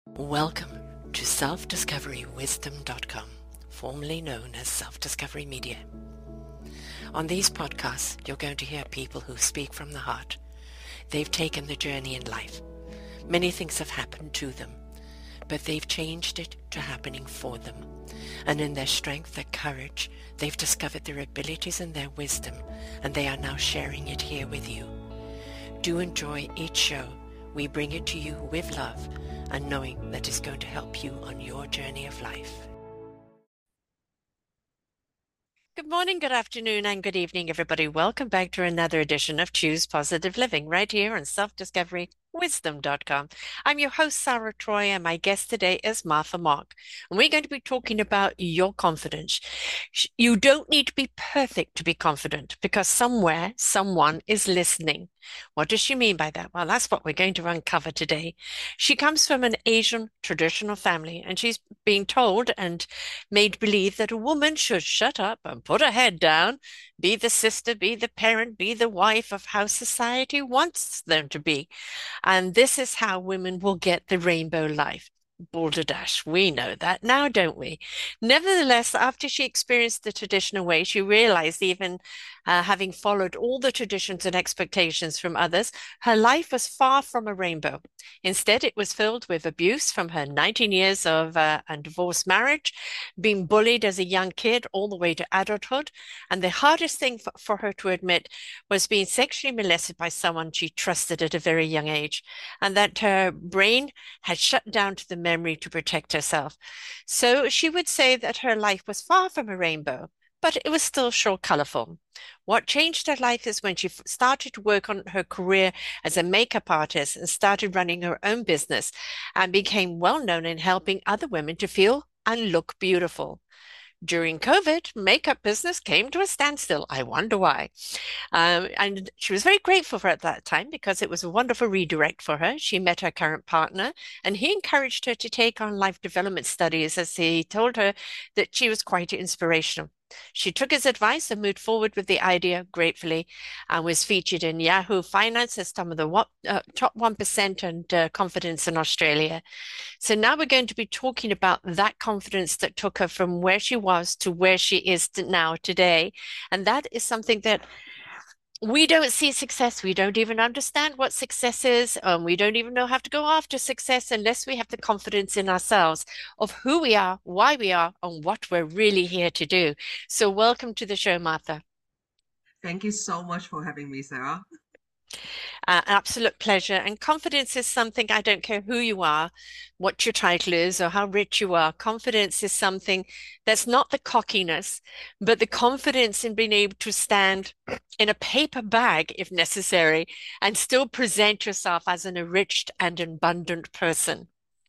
Welcome to self-discoverywisdom.com, formerly known as Self-Discovery Media. On these podcasts, you're going to hear people who speak from the heart. They've taken the journey in life. Many things have happened to them, but they've changed it to happening for them. And in their strength, their courage, they've discovered their abilities and their wisdom, and they are now sharing it here with you. Do enjoy each show. We bring it to you with love and knowing that it's going to help you on your journey of life. Good morning, good afternoon, and good evening, everybody. Welcome back to another edition of Choose Positive Living right here on selfdiscoverywisdom.com. I'm your host, Sarah Troy, and my guest today is Martha Mark. And we're going to be talking about your confidence. You don't need to be perfect to be confident because somewhere, someone is listening. What does she mean by that? Well, that's what we're going to uncover today. She comes from an Asian traditional family, and she's being told and made believe that a woman should shut up and put her head down, be the sister, be the parent, be the wife of how society wants them to be. And this is how women will get the rainbow life. Balderdash, we know that now, don't we? Nevertheless, after she experienced the traditional way, she realized even having followed all the traditions and expectations from others, her life was far from a rainbow. Instead, it was filled with abuse from her 19 years of divorced marriage, being bullied as a young kid all the way to adulthood. And the hardest thing for her to admit was being sexually molested by someone she trusted at a very young age, and that her brain had shut down to the memory to protect herself. So she would say that her life was far from a rainbow, but it was still sure colorful. What changed her life is when she started to work on her career as a makeup artist and started running her own business and became well known in helping other women to feel and look beautiful. During COVID, makeup business came to a standstill. I wonder why. And she was very grateful for it at that time because it was a wonderful redirect for her. She met her current partner, and he encouraged her to take on life development studies as he told her that she was quite inspirational. She took his advice and moved forward with the idea gratefully and was featured in Yahoo Finance as some of the top 1% and confidence in Australia. So now we're going to be talking about that confidence that took her from where she was to where she is now today. And that is something that we don't see success. We don't even understand what success is. We don't even know how to go after success unless we have the confidence in ourselves of who we are, why we are, and what we're really here to do. So welcome to the show, Martha. Thank you so much for having me, Sarah. Absolute pleasure. And confidence is something, I don't care who you are, what your title is, or how rich you are. Confidence is something that's not the cockiness, but the confidence in being able to stand in a paper bag, if necessary, and still present yourself as an enriched and abundant person.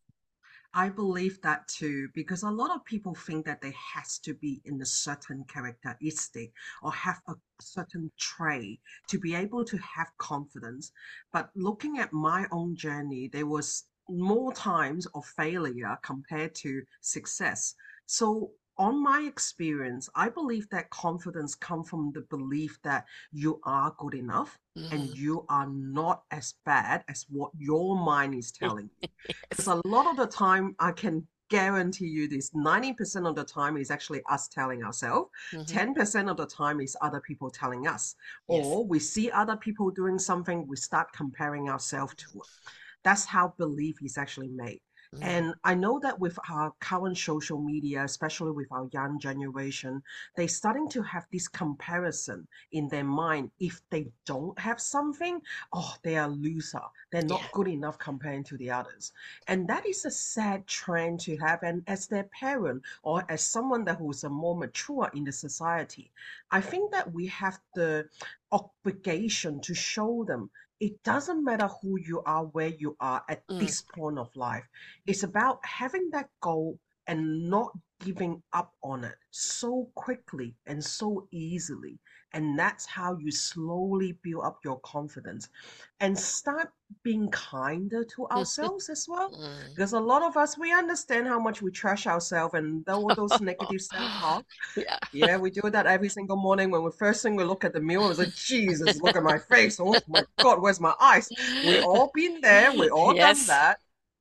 I believe that too, because a lot of people think that they has to be in a certain characteristic or have a certain trait to be able to have confidence. But looking at my own journey, there was more times of failure compared to success. So on my experience, I believe that confidence comes from the belief that you are good enough and Mhm. you are not as bad as what your mind is telling you. Because Yes. a lot of the time, I can guarantee you this 90% of the time is actually us telling ourselves, Hmm. 10% of the time is other people telling us. Yes. Or we see other people doing something, we start comparing ourselves to it. That's how belief is actually made. Mhm. And I know that with our current social media, especially with our young generation, they're starting to have this comparison in their mind. If they don't have something, oh, they are loser. They're Yeah. not good enough comparing to the others. And that is a sad trend to have. And as their parent or as someone that who's a more mature in the society, I think that we have the obligation to show them it doesn't matter who you are, where you are at Mm. this point of life. It's about having that goal and not giving up on it so quickly and so easily. And that's how you slowly build up your confidence and start being kinder to ourselves as well. Mm. Because a lot of us, we understand how much we trash ourselves and all those negative self-talk. Yeah. Yeah, we do that every single morning when we first thing we look at the mirror. It's like, Jesus, look at my face. Oh my God, where's my eyes? We all been there. We all done Yes. that.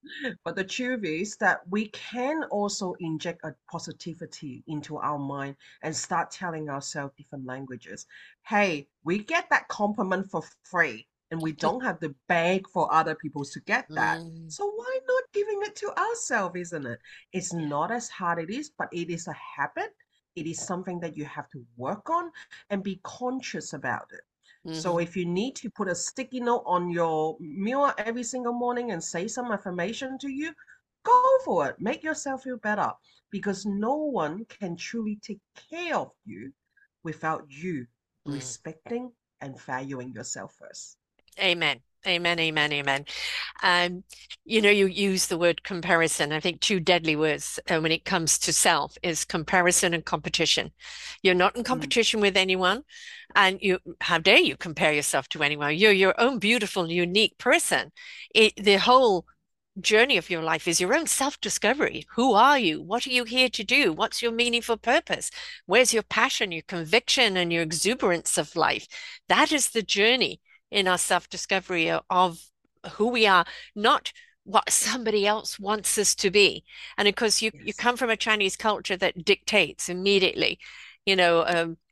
But the truth is that we can also inject a positivity into our mind and start telling ourselves different languages. Hey, we get that compliment for free and we don't have to beg for other people to get that. Mm, So why not giving it to ourselves, isn't it? It's yeah. not as hard it is, but it is a habit. It is something that you have to work on and be conscious about it. So Hmm. if you need to put a sticky note on your mirror every single morning and say some affirmation to you, go for it. Make yourself feel better because no one can truly take care of you without you Mm. respecting and valuing yourself first. Amen. Amen, amen, amen. Um, you use the word comparison. I think two deadly words when it comes to self is comparison and competition. You're not in Mm, competition with anyone, and how dare you compare yourself to anyone? You're your own beautiful, unique person. The whole journey of your life is your own self-discovery. Who are you? What are you here to do? What's your meaningful purpose? Where's your passion, your conviction, and your exuberance of life? That is the journey in our self-discovery of who we are, not what somebody else wants us to be. And of course, you yes. come from a Chinese culture that dictates immediately, you know,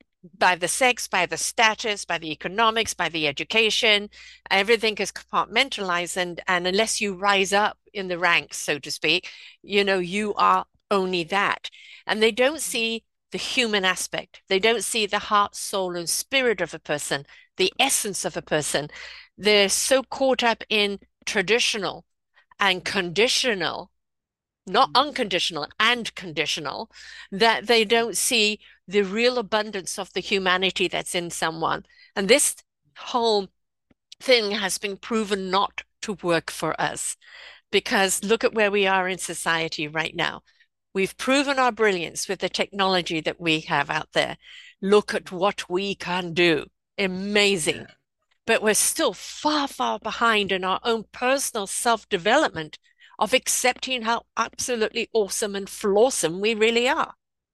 by the sex, by the status, by the economics, by the education, everything is compartmentalized, and unless you rise up in the ranks, so to speak, you Yes. are only that. And they don't see the human aspect. They don't see the heart, soul, and spirit of a person, the essence of a person. They're so caught up in traditional and conditional, not Mm, unconditional and conditional, that they mm, don't see the real abundance of the humanity that's in someone. And this whole thing has been proven not to work for us because look at where we are in society right now. We've proven our brilliance with the technology that we have out there. Look at what we can do. yeah. Amazing. But we're still far, far behind in our own personal self-development of accepting how absolutely awesome and flawsome we really are.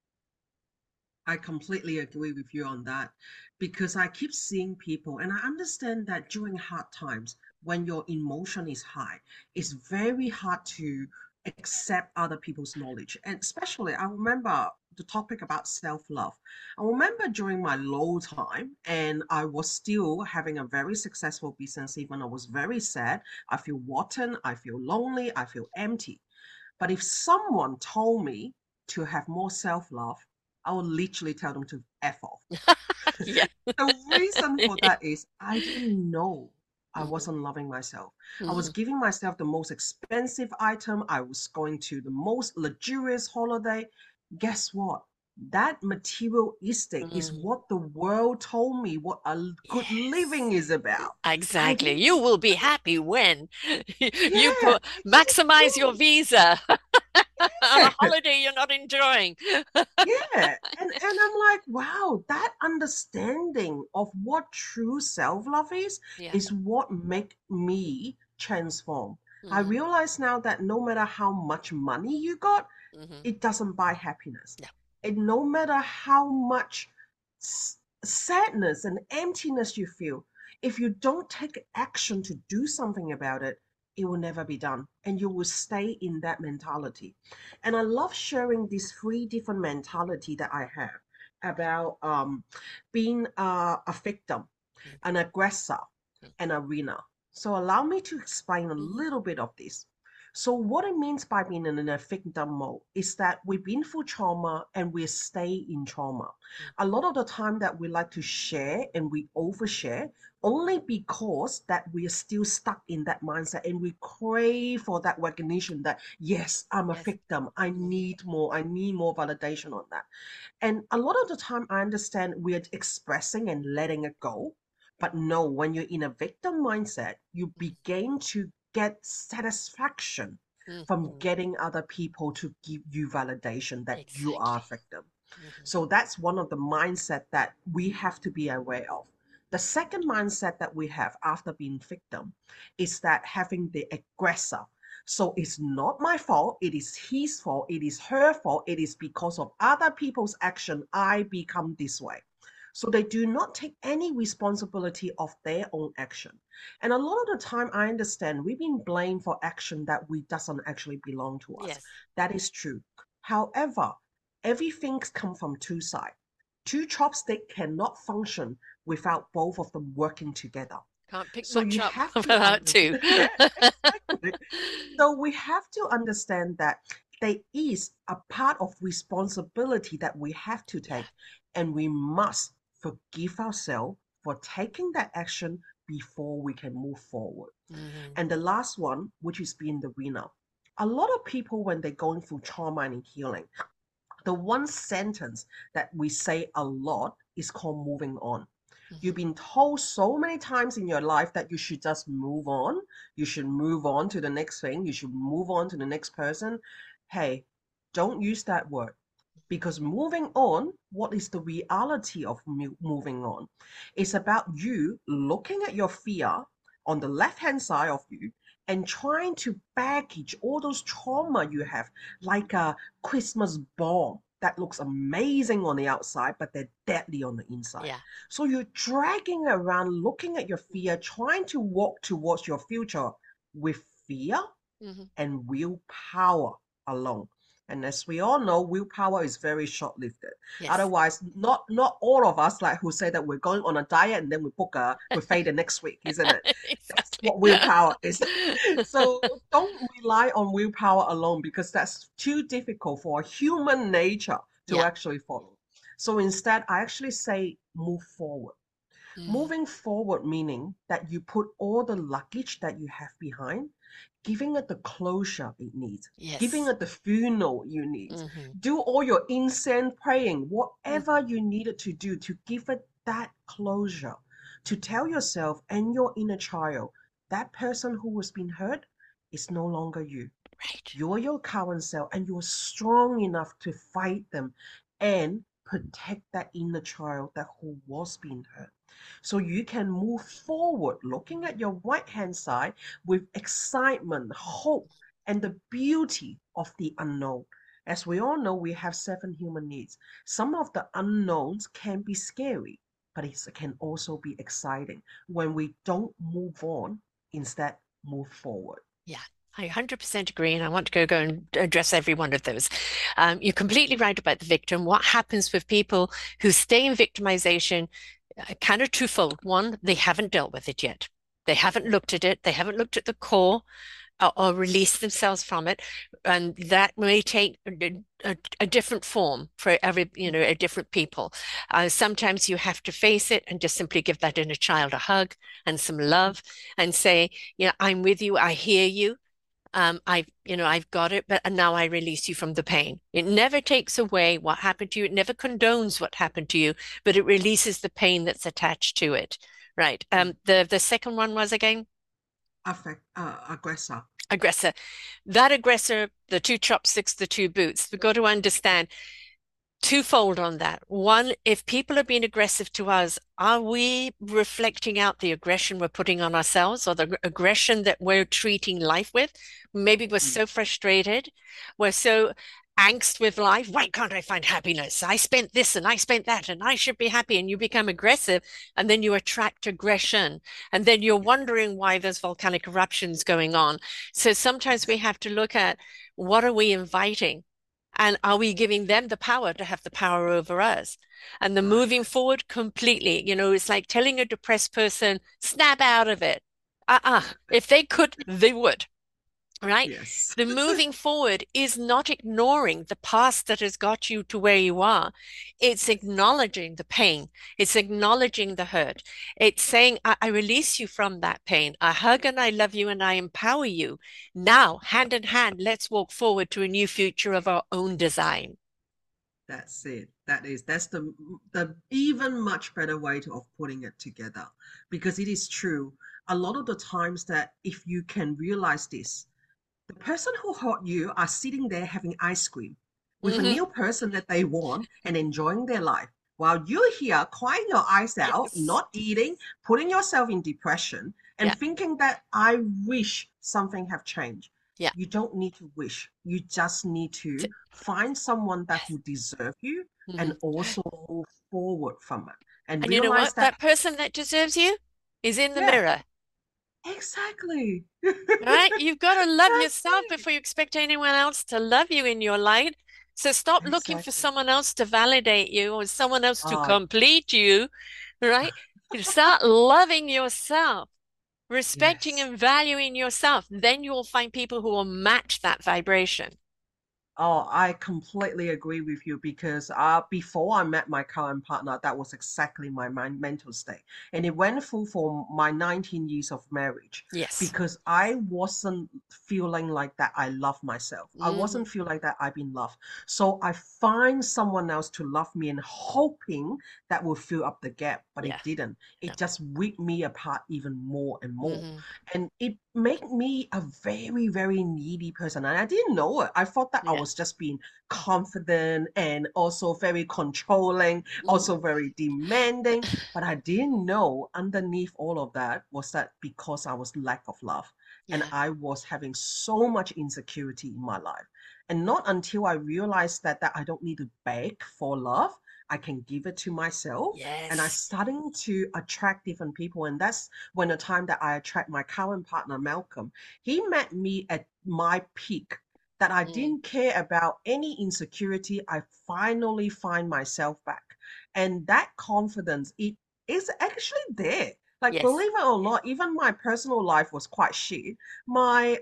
I completely agree with you on that because I keep seeing people, and I understand that during hard times, when your emotion is high, it's very hard to accept other people's knowledge. And especially, I remember the topic about self love. I remember during my low time, and I was still having a very successful business, even I was very sad. I feel rotten, I feel lonely, I feel empty. But if someone told me to have more self love, I would literally tell them to F off. Yeah. The reason for that is I didn't know I Mhm, wasn't loving myself. I was mhm, giving myself the most expensive item. I was going to the most luxurious holiday. Guess what? That materialistic is mhm. what the world told me what a good living Yes, is about. I exactly. didn't, You will be happy when you yeah, put I didn't maximize your know. visa on a Yeah. holiday you're not enjoying. Yeah, and I'm like, wow, that understanding of what true self-love Yeah. is what make me transform. I Hmm. realize now that no matter how much money you got, Hmm. it doesn't buy happiness. No. And no matter how much sadness and emptiness you feel, if you don't take action to do something about it, it will never be done. And you will stay in that mentality. And I love sharing these three different mentality that I have about being a victim, an aggressor, and a winner. So allow me to explain a Hmm. little bit of this. So what it means by being in a victim mode is that we've been through trauma and we stay in trauma. A lot of the time that we like to share and we overshare only because that we are still stuck in that mindset and we crave for that recognition that yes, I'm a Yes. victim. I Hmm. need more validation on that. And a lot of the time, I understand we're expressing and letting it go. But no, when you're in a victim mindset, you begin to get satisfaction from Hmm. getting other people to give you validation that you are Exactly. a victim. Hmm. So that's one of the mindset that we have to be aware of. The second mindset that we have after being victim is that having the aggressor. So it's not my fault, it is his fault, it is her fault, it is because of other people's action I become this way. So they do not take any responsibility of their own action. And a lot of the time, I understand we've been blamed for action that we doesn't actually belong to us. Yes. That is true. However, everything's come from two sides. Two chopsticks cannot function without both of them working together. Can't pick So much you up have to without two. understand. Exactly. So we have to understand that there is a part of responsibility that we have to Yeah. take, and we must forgive ourselves for taking that action before we can move forward. Hmm. And the last one, which is being the winner. A lot of people, when they're going through trauma and healing, the one sentence that we say a lot is called moving on. You've Hmm. been told so many times in your life that you should just move on. You should move on to the next thing. You should move on to the next person. Hey, don't use that word, because moving on, what is the reality of moving on? It's about you looking at your fear on the left hand side of you and trying to package all those trauma you have like a Christmas bomb that looks amazing on the outside, but they're deadly on the inside. Yeah. So you're dragging around, looking at your fear, trying to walk towards your future with fear Hmm. and willpower alone. And as we all know, willpower is very short-lived. Yes. Otherwise, not all of us like who say that we're going on a diet and then we fade the next week, isn't it? That's Exactly. what willpower is. So don't rely on willpower alone, because that's too difficult for human nature to Yeah. actually follow. So instead, I actually say move forward. Mm. Moving forward, meaning that you put all the luggage that you have behind, giving it the closure it needs, giving Yes. it the funeral you need. Hmm. Do all your incense praying, whatever you needed to do to give it that closure, to tell yourself and your inner child that person who has been hurt is no longer you. Right. You're your current self, and you're strong enough to fight them and protect that inner child that who was being hurt. So you can move forward looking at your right hand side with excitement, hope, and the beauty of the unknown. As we all know, we have 7 human needs. Some of the unknowns can be scary, but it can also be exciting when we don't move on, instead move forward. Yeah, I 100% agree, and I want to go and address every one of those. You're completely right about the victim. What happens with people who stay in victimization, kind of twofold. One, they haven't dealt with it yet. They haven't looked at it. They haven't looked at the core or released themselves from it, and that may take a different form for every, a different people. Sometimes you have to face it and just simply give that inner child a hug and some love and say, I'm with you. I hear you. I've got it, but now I release you from the pain. It never takes away what happened to you. It never condones what happened to you, but it releases the pain that's attached to it. Right. The second one was again Aggressor. aggressor. That aggressor, the two chopsticks, the two boots. We've got to understand twofold on that. One, if people are being aggressive to us, are we reflecting out the aggression we're putting on ourselves or the aggression that we're treating life with? Maybe we're Mm. so frustrated, we're so angst with life. Why can't I find happiness? I spent this and I spent that and I should be happy. And you become aggressive and then you attract aggression. And then you're wondering why there's volcanic eruptions going on. So sometimes we have to look at what are we inviting? And are we giving them the power to have the power over us? And the Right. moving forward completely, it's like telling a depressed person, snap out of it. If they could, they would, right? Yes. The moving forward is not ignoring the past that has got you to where you are. It's acknowledging the pain. It's acknowledging the hurt. It's saying, I release you from that pain. I hug and I love you and I empower you. Now, hand in hand, let's walk forward to a new future of our own design. That's it. That's the even much better way of putting it together, because it is true. A lot of the times that if you can realize this, the person who hurt you are sitting there having ice cream with a Hmm. new person that they want and enjoying their life, while you're here crying your eyes out, Yes. not eating, putting yourself in depression, and Yeah. thinking that I wish something have changed. Yeah. You don't need to wish. You just need to find someone that Yes. who deserve you Hmm. and also move forward from it. and And you know realize what? that, That person that deserves you is in the yeah, mirror. exactly. Right? You've got to love That's yourself it. before you expect anyone else to love you in your light. So stop looking for Exactly. someone else to validate you or someone else to Oh, complete you, right? You start loving yourself, respecting yes. and valuing yourself. Then you will find people who will match that vibration. Oh, I completely agree with you because before I met my current partner, that was exactly my mental state. And it went through for my 19 years of marriage Yes. because I wasn't feeling like that I love myself. I Hmm. wasn't feel like that I've been loved. So I find someone else to love me and hoping that will fill up the gap, but it Yeah. didn't. No. It just ripped me apart even more and more. Hmm. And it made me a very, very needy person. And I didn't know it. I thought that I Yeah. was just being confident and also very controlling, Hmm. also very demanding. But I didn't know underneath all of that was that because I was lack of love. And Yeah. I was having so much insecurity in my life. And not until I realized that I don't need to beg for love, I can give it to myself. And I Yes. starting to attract different people. And that's when the time that I attract my current partner, Malcolm, he met me at my peak that I Mm. didn't care about any insecurity. I finally find myself back. And that confidence, it is actually there. Like, Yes. believe it or not, even my personal life was quite shit. My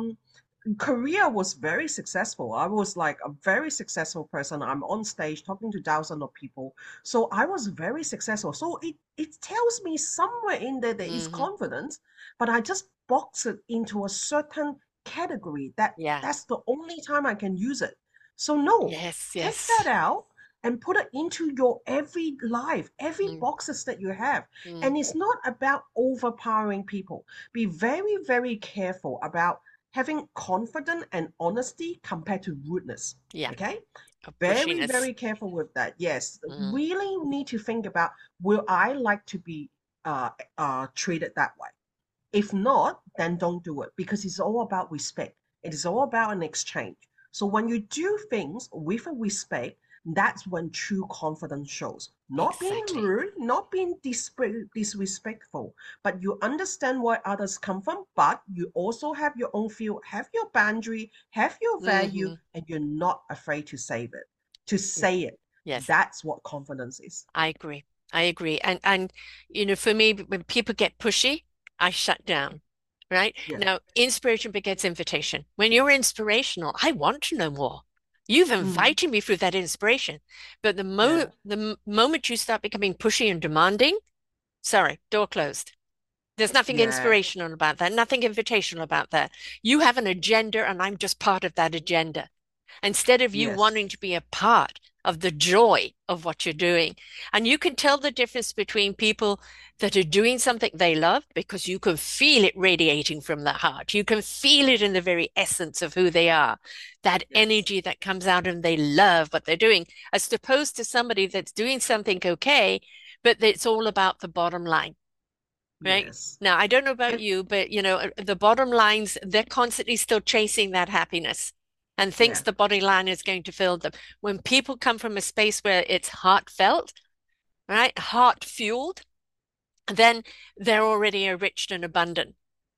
career was very successful. I was like a very successful person. I'm on stage talking to thousands of people. So I was very successful. So it tells me somewhere in there there is Hmm. confidence, but I just box it into a certain category that Yeah. that's the only time I can use it. So no, Yes. take Yes. that out and put it into your every life, every Mm. boxes that you have. Mm. And it's not about overpowering people. Be very, very careful about having confidence and honesty compared to rudeness. Yeah. Okay? A Very, pushiness. very careful with that. Yes, Mm. really need to think about will I like to be treated that way? If not, then don't do it because it's all about respect. It is all about an exchange. So when you do things with a respect, that's when true confidence shows. Not being Exactly. rude, not being disrespectful, but you understand where others come from, but you also have your own feel, have your boundary, have your value, Hmm. and you're not afraid to save it, to Yeah. say it. Yes. That's what confidence is. I agree. I agree. And for me, when people get pushy, I shut down. Right? Yeah. Now, inspiration begets invitation. When you're inspirational, I want to know more. You've Mm, invited me through that inspiration. But yeah. the moment you start becoming pushy and demanding, sorry, door closed. There's nothing Yeah. inspirational about that, nothing invitational about that. You have an agenda, and I'm just part of that agenda. Instead of you Yes. wanting to be a part of the joy of what you're doing. And you can tell the difference between people that are doing something they love because you can feel it radiating from the heart. You can feel it in the very essence of who they are, that Yes. energy that comes out and they love what they're doing, as opposed to somebody that's doing something okay, but it's all about the bottom line. Right. Yes. Now, I don't know about And you, but the bottom lines, they're constantly still chasing that happiness and thinks yeah, the bottom line is going to fill them. When people come from a space where it's heartfelt, right, heart fueled, then they're already enriched and abundant.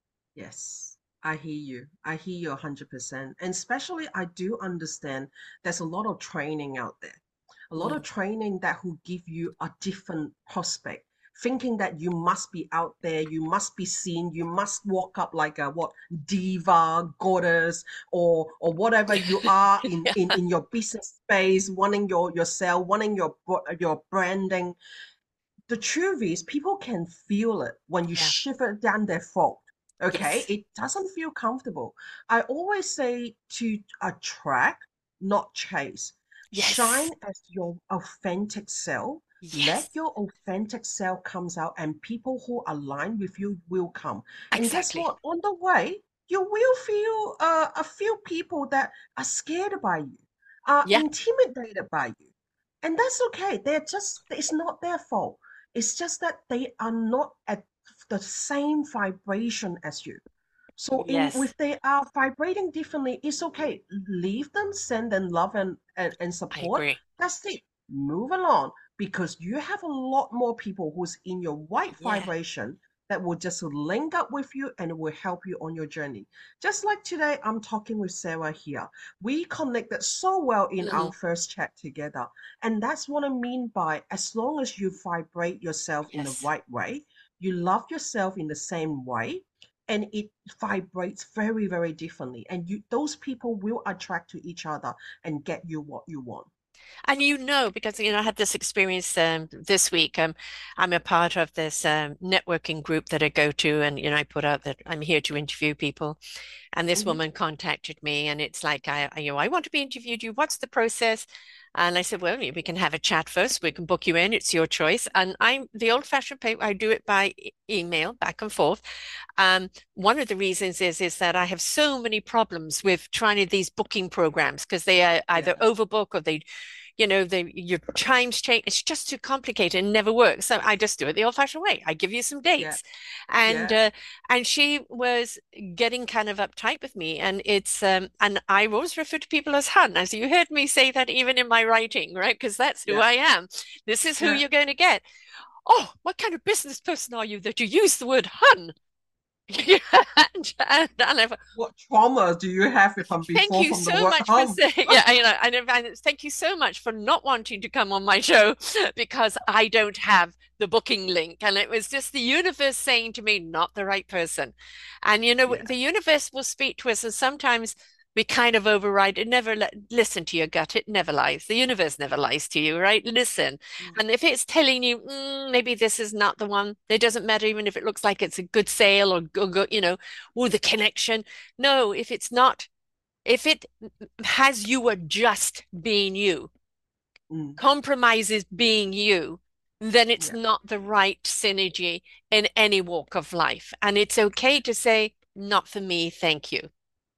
yes. I hear you. I hear you 100%. And especially, I do understand there's a lot of training out there, a lot of Mm. training that will give you a different prospect, thinking that you must be out there, you must be seen, you must walk up like a what diva, goddess, or whatever you are in your business space, wanting yourself, wanting your branding. The truth is people can feel it when you Yeah. shiver it down their throat. Okay, Yes. it doesn't feel comfortable. I always say to attract, not chase. Yes. Shine as your authentic self. Yes. Let your authentic self comes out and people who align with you will come. And guess Exactly. what, on the way you will feel a few people that are scared by you, are Yeah. intimidated by you, and that's okay. They're just, it's not their fault. It's just that they are not at the same vibration as you. So in Yes. if they are vibrating differently, it's okay. Leave them, send them love and I support. agree. That's it. Move along. because you have a lot more people who's in your right Yeah. vibration that will just link up with you and will help you on your journey. Just like today, I'm talking with Sarah here. We connected so well in Hmm. our first chat together. And that's what I mean by as long as you vibrate yourself in the Yes. right way, you love yourself in the same way, and it vibrates very, very differently. And you those people will attract to each other and get you what you want. And because I had this experience this week. I'm a part of this networking group that I go to, and I put out that I'm here to interview people. And this Hmm. woman contacted me, and it's like, I want to be interviewed. What's the process? And I said, well, we can have a chat first. We can book you in. It's your choice. And I'm the old-fashioned paper. I do it by email, back and forth. One of the reasons is that I have so many problems with trying these booking programs because they are either Yeah, overbook or your times change. It's just too complicated and never works. So I just do it the old-fashioned way. I give you some yeah, dates, and yeah. uh, and she was getting kind of uptight with me, and I always refer to people as hun, as you heard me say that even in my writing, right? Because that's who Yeah, I am. This is who yeah. you're going to get. Oh, what kind of business person are you that you use the word hun? And I What trauma do you have if I'm being thank formed you from the so word much for hum? saying, and thank you so much for not wanting to come on my show because I don't have the booking link. And it was just the universe saying to me, not the right person. And Yeah. the universe will speak to us, and sometimes we kind of override it. Never listen to your gut. It never lies. The universe never lies to you, right? Listen. Mm, And if it's telling you, maybe this is not the one, it doesn't matter even if it looks like it's a good sale or or the connection. No, if it has you adjust being you, mm, compromises being you, then it's yeah. not the right synergy in any walk of life. And it's okay to say, not for me, thank you.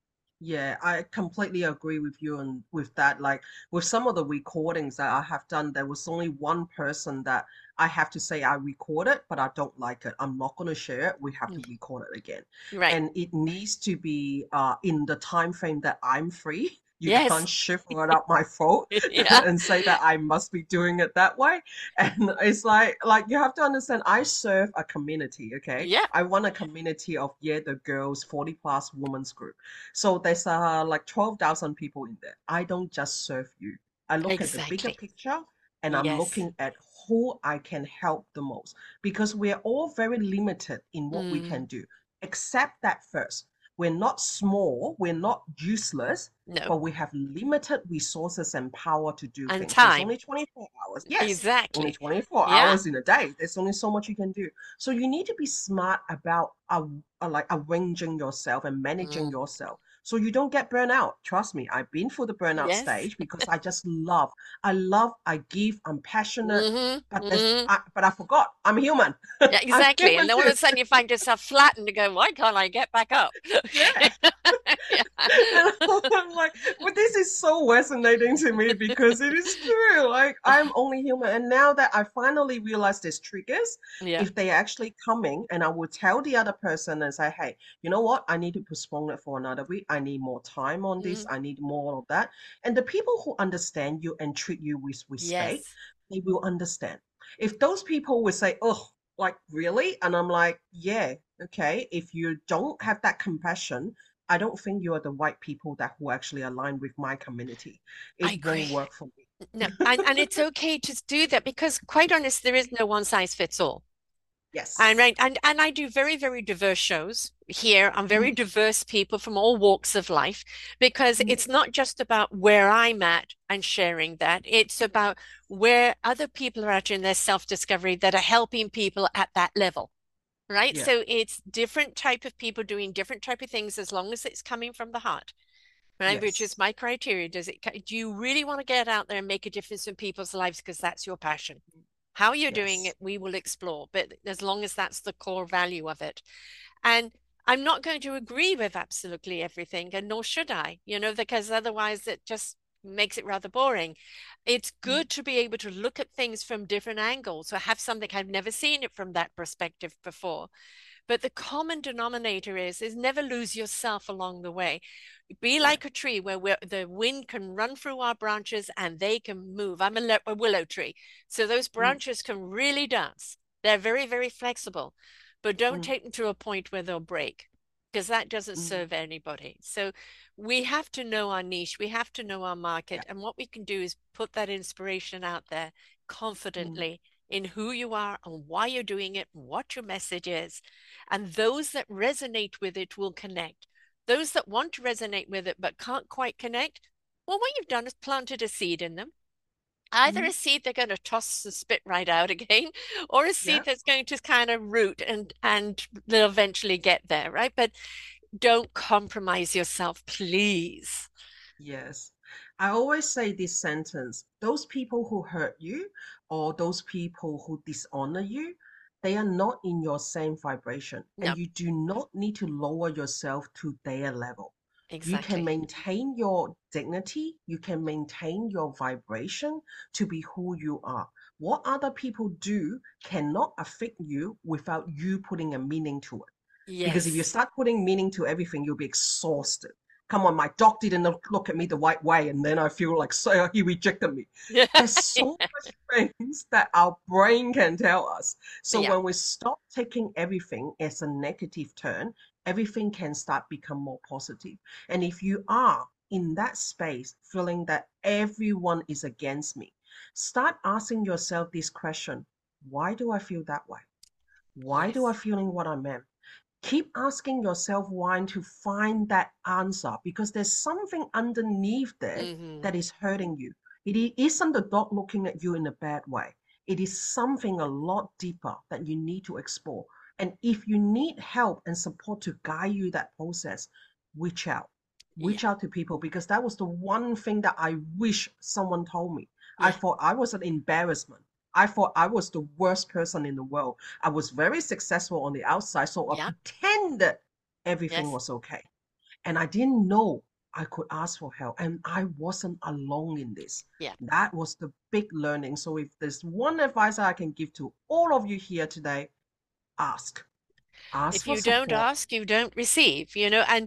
Yeah, I completely agree with you and with that. Like with some of the recordings that I have done, there was only one person that I have to say I recorded, but I don't like it. I'm not going to share it. We have to record it again. Right. And it needs to be in the time frame that I'm free. You Yes. can't shift it up my throat Yeah. and say that I must be doing it that way. And it's like you have to understand I serve a community, okay? Yeah. I run a community of the girls 40 plus women's group. So there's like 12,000 people in there. I don't just serve you. I look at the bigger Exactly. picture and I'm Yes. looking at who I can help the most because we're all very limited in what we Mm, can do. Accept that first. We're not small, we're not useless, no. but we have limited resources and power to do And things. There's time. only 24 hours. Yes, only Exactly. 24 Yeah. hours in a day. There's only so much you can do. So you need to be smart about like arranging yourself and managing Mm, yourself so you don't get burnt out. Trust me, I've been through the burnout yes. stage because I just love. I love, I give, I'm passionate, but Hmm. but I forgot I'm human. Yeah, I'm exactly. And human then all too. of a sudden you find yourself flattened and go, why can't I get back up? Yeah. Yeah. And I'm like, well, this is so resonating to me because it is true. Like, I'm only human. And now that I finally realize there's triggers, Yeah. if they're actually coming, and I will tell the other person and say, hey, you know what? I need to postpone it for another week. I need more time on this. Mm, I need more of that. And the people who understand you and treat you with respect, yes. they will understand. If those people would say, oh, like, really? And I'm like, yeah, okay. If you don't have that compassion, I don't think you are the right people that who actually align with my community. I It won't agree. work for me. No, and it's okay to do that because quite honest, there is no one size fits all. And Yes. right, and I do very, very diverse shows here. I'm very Mhm, diverse people from all walks of life because mhm, it's not just about where I'm at and sharing that. It's about where other people are at in their self-discovery that are helping people at that level. Right. yeah. So it's different type of people doing different type of things as long as it's coming from the heart. Right, which Yes. is my criteria. Do you really want to get out there and make a difference in people's lives because that's your passion? How you're doing Yes. it, we will explore, but as long as that's the core value of it. And I'm not going to agree with absolutely everything, and nor should I, because otherwise it just makes it rather boring. It's Mhm, good to be able to look at things from different angles or have something I've never seen it from that perspective before. But the common denominator is never lose yourself along the way. Be Yeah. like a tree where the wind can run through our branches and they can move. I'm a willow tree. So those Mm, branches can really dance. They're very, very flexible, but don't mm, take them to a point where they'll break because that doesn't mm. serve anybody. So we have to know our niche. We have to know our Yeah. market. And what we can do is put that inspiration out there Mm, confidently in who you are and why you're doing it and what your message is. And those that resonate with it will connect. Those that want to resonate with it but can't quite connect, well, what you've done is planted a seed in them. Either mm. a seed they're going to toss and spit right out again, or a seed Yeah. that's going to kind of root and they'll eventually get there, right? But don't compromise yourself, please. Yes. I always say this sentence, those people who hurt you or those people who dishonor you, they are not in your same vibration, No, and you do not need to lower yourself to their level. You can exactly. maintain your dignity, you can maintain your vibration to be who you are. What other people do cannot affect you without you putting a meaning to it. Because if you Yes. start putting meaning to everything, you'll be exhausted. Come on, my dog didn't look at me the right way, and then I feel like so he rejected me. Yeah. There's so much things that our brain can tell us. So Yeah. when we stop taking everything as a negative turn, everything can start become more positive. And if you are in that space feeling that everyone is against me, start asking yourself this question: why do I feel that way? Why do I Yes. feeling what I'm in? Keep asking yourself why to find that answer, because there's something underneath there Hmm. that is hurting you. It isn't the dog looking at you in a bad way. It is something a lot deeper that you need to explore. And if you need help and support to guide you that process, reach out. Yeah. Reach out to people, because that was the one thing that I wish someone told me. I Yeah. thought I was an embarrassment. I thought I was the worst person in the world. I was very successful on the outside, so I Yeah. pretended everything Yes. was okay. And I didn't know I could ask for help, and I wasn't alone in this. Yeah. That was the big learning. So, if there's one advice I can give to all of you here today, ask. Ask If for you don't support. ask, you don't receive,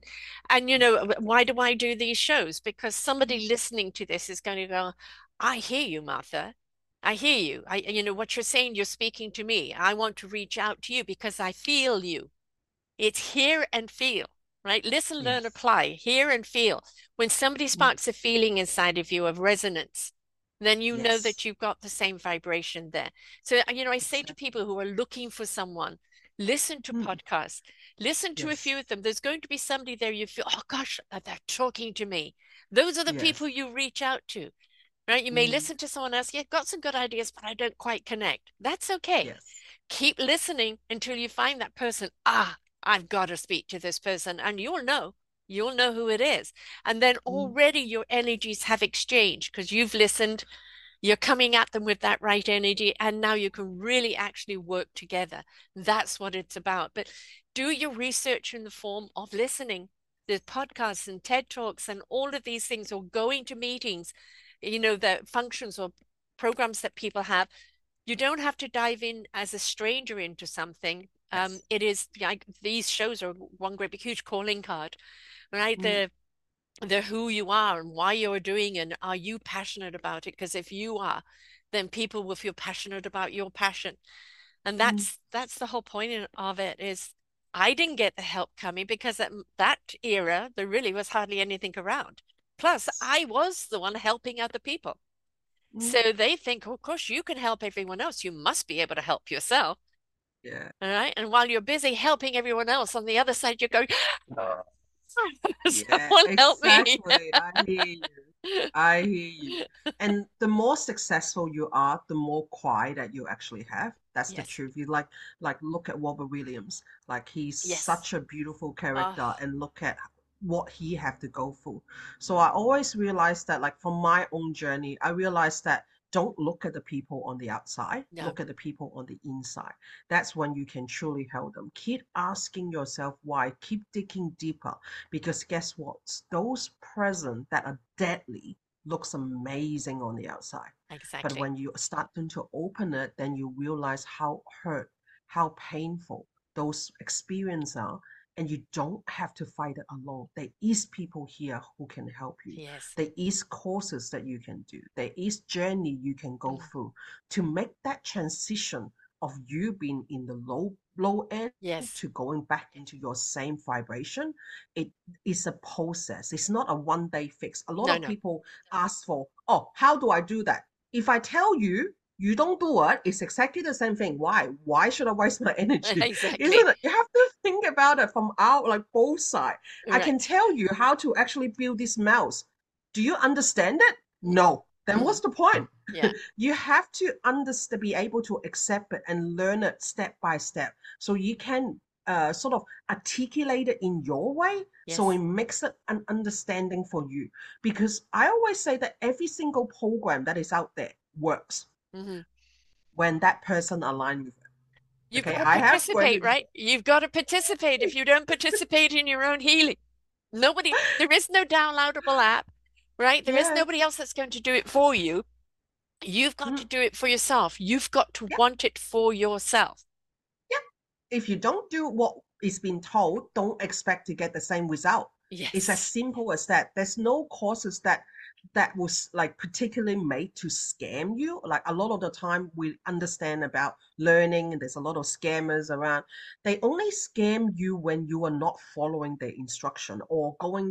and why do I do these shows? Because somebody listening to this is going to go, I hear you, Martha. I hear you. What you're saying, you're speaking to me. I want to reach out to you because I feel you. It's hear and feel, right? Listen, learn, Yes. apply, hear and feel. When somebody Mm, sparks a feeling inside of you of resonance, then you know yes. that you've got the same vibration there. So, I say to Exactly. people who are looking for someone, listen to Mm, podcasts, listen to a yes. few of them. There's going to be somebody there you feel, oh gosh, they're talking to me. Those are the people Yes. you reach out to, right? You may Mm, listen to someone else, yeah, got some good ideas, but I don't quite connect. That's okay. yes. Keep listening until you find that person. Ah, I've got to speak to this person, and you'll know who it is. And then Mm, already your energies have exchanged because you've listened, you're coming at them with that right energy, and now you can really actually work together. That's what it's about. But do your research in the form of listening. The podcasts and TED Talks and all of these things, or going to meetings, the functions or programs that people have. You don't have to dive in as a stranger into something. yes. It is like these shows are one great big huge calling card, right? Mm, The who you are and why you're doing and are you passionate about it? Because if you are, then people will feel passionate about your passion. And mm, that's the whole point of it is I didn't get the help coming because at that era there really was hardly anything around. Plus, yes. I was the one helping other people. Mm, So they think, oh, of course, you can help everyone else. You must be able to help yourself. yeah. All right. And while you're busy helping everyone else on the other side, you're going, Yeah, someone help me. exactly. I hear you. I hear you. And the more successful you are, the more quiet that you actually have. That's the Yes. truth. You like look at Robert Williams. Like he's Yes. such a beautiful Oh, character, and look at what he have to go through. So I always realize that, like from my own journey, I realized that don't look at the people on the outside, no. look at the people on the inside. That's when you can truly help them. Keep asking yourself why, keep digging deeper, because guess what? Those presents that are deadly looks amazing on the outside. But Exactly. when you start to open it, then you realize how hurt, how painful those experiences are, and you don't have to fight it alone. There is people here who can help you. Yes. There is courses that you can do. There is journey you can go Mm. through to make that transition of you being in the low end Yes. to going back into your same vibration. It is a process. It's not a one day fix. A lot No, of no. people ask for, oh, how do I do that? If I tell you, you don't do it, it's exactly the same thing. Why should I waste my energy? Exactly. Isn't it? You have to think about it from our, like, both sides. I can Right. tell you how to actually build this mouse. Do you understand it? No. Then Mm. what's the point? Yeah. You have to understand, be able to accept it and learn it step by step, so you can sort of articulate it in your way, so it Yes. makes it an understanding for you. Because I always say that every single program that is out there works Hmm. when that person aligns with it. You've Okay, got to I have participate, right? You've got to participate. If you don't participate in your own healing, there is no downloadable app, right? There is yeah, nobody else that's going to do it for you. You've got to mm, do it for yourself. You've got to yeah, want it for yourself. yeah. If you don't do what is being told, don't expect to get the same result. It's as Yes. simple as that. There's no courses that was like particularly made to scam you. Like, a lot of the time we understand about learning, and there's a lot of scammers around. They only scam you when you are not following their instruction, or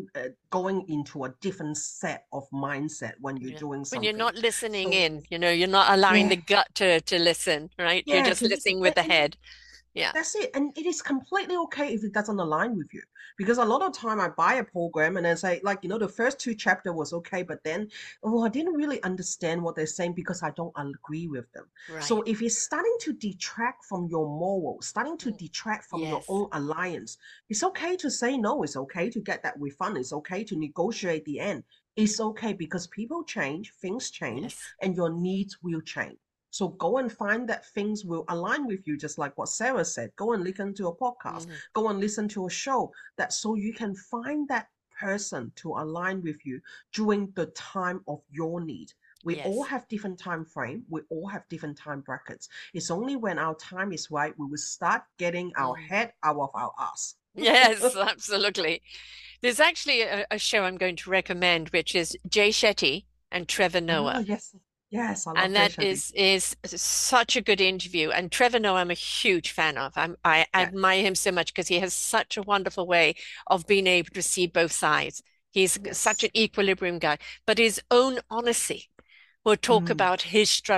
going into a different set of mindset when you're Yeah. doing When you're something. not listening So in, you're not allowing the yeah, gut to listen, right? You're yeah, just to listen. listening with the head. Yeah. That's it. And it is completely okay if it doesn't align with you. Because a lot of time I buy a program and then say, like, the first two chapter was okay, but then, oh, I didn't really understand what they're saying because I don't agree with them. Right. So if it's starting to detract from your morals, starting to Mm. detract from your Yes. own alliance, it's okay to say no. It's okay to get that refund. It's okay to negotiate the end. It's okay, because people change, things change, Yes. and your needs will change. So go and find that things will align with you, just like what Sarah said. Go and listen to a podcast, Hmm. go and listen to a show, that so you can find that person to align with you during the time of your need. We all Yes. have different time frame. We all have different time brackets. It's only when our time is right we will start getting our Hmm. head out of our ass. Yes, absolutely. There's actually a show I'm going to recommend, which is Jay Shetty and Trevor Oh Noah. yes, yes, I love And Jay that Shetty. is such a good interview. And Trevor Noah, I'm a huge fan of. I Yeah, admire him so much because he has such a wonderful way of being able to see both sides. He's such yes, an equilibrium guy, but his own honesty will talk mm, about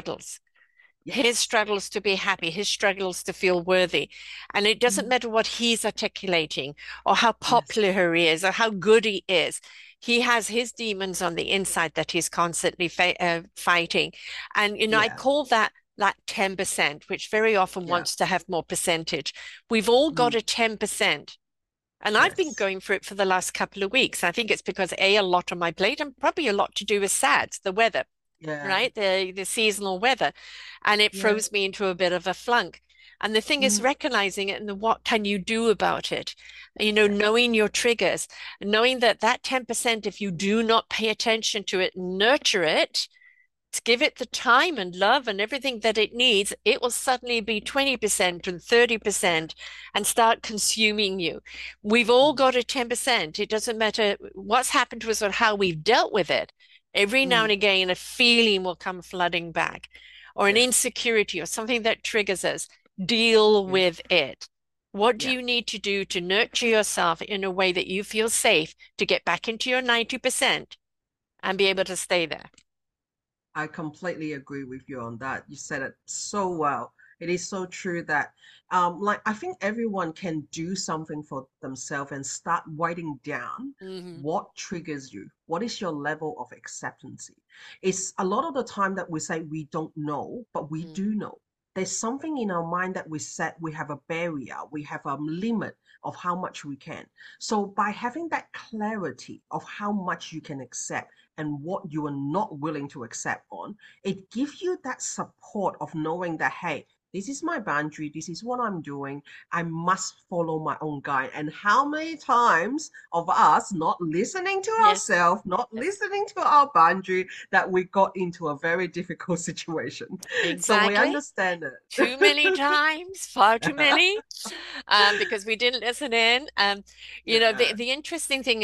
his yes, struggles to be happy, his struggles to feel worthy. And it doesn't mm, matter what he's articulating or how yes, popular he is or how good he is. He has his demons on the inside that he's constantly fighting. And, I yeah, call that 10%, which very often yeah, wants to have more percentage. We've all got mm, a 10%. And I've been yes. going for it for the last couple of weeks. I think it's because a lot on my plate and probably a lot to do with SADS, the weather, Yeah, right? The seasonal weather. And it yeah, throws me into a bit of a flunk. And the thing is mm, recognizing it and the what can you do about it? yeah, Knowing your triggers, knowing that 10%, if you do not pay attention to it, nurture it, to give it the time and love and everything that it needs, it will suddenly be 20% and yeah, 30% and start consuming you. We've all mm, got a 10%. It doesn't matter what's happened to us or how we've dealt with it. Every now and mm, again, a feeling will come flooding back, or an yeah, insecurity or something that triggers us. Deal yeah, with it. What do yeah. you need to do to nurture yourself in a way that you feel safe to get back into your 90% and be able to stay there? I completely agree with you on that. You said it so well. It is so true that, like, I think everyone can do something for themselves and start writing down Hmm. what triggers you. What is your level of acceptance? It's a lot of the time that we say we don't know, but we do know. There's something in our mind that we set, we have a barrier, we have a limit of how much we can. So by having that clarity of how much you can accept and what you are not willing to accept on, it gives you that support of knowing that, hey, This is my boundary. This is what I'm doing. I must follow my own guide. And how many times of us not listening to Yes, ourselves, not yes, listening to our boundary, that we got into a very difficult situation. So we exactly. understand Too many it. times, far too many, because we didn't listen in. Yeah, The interesting thing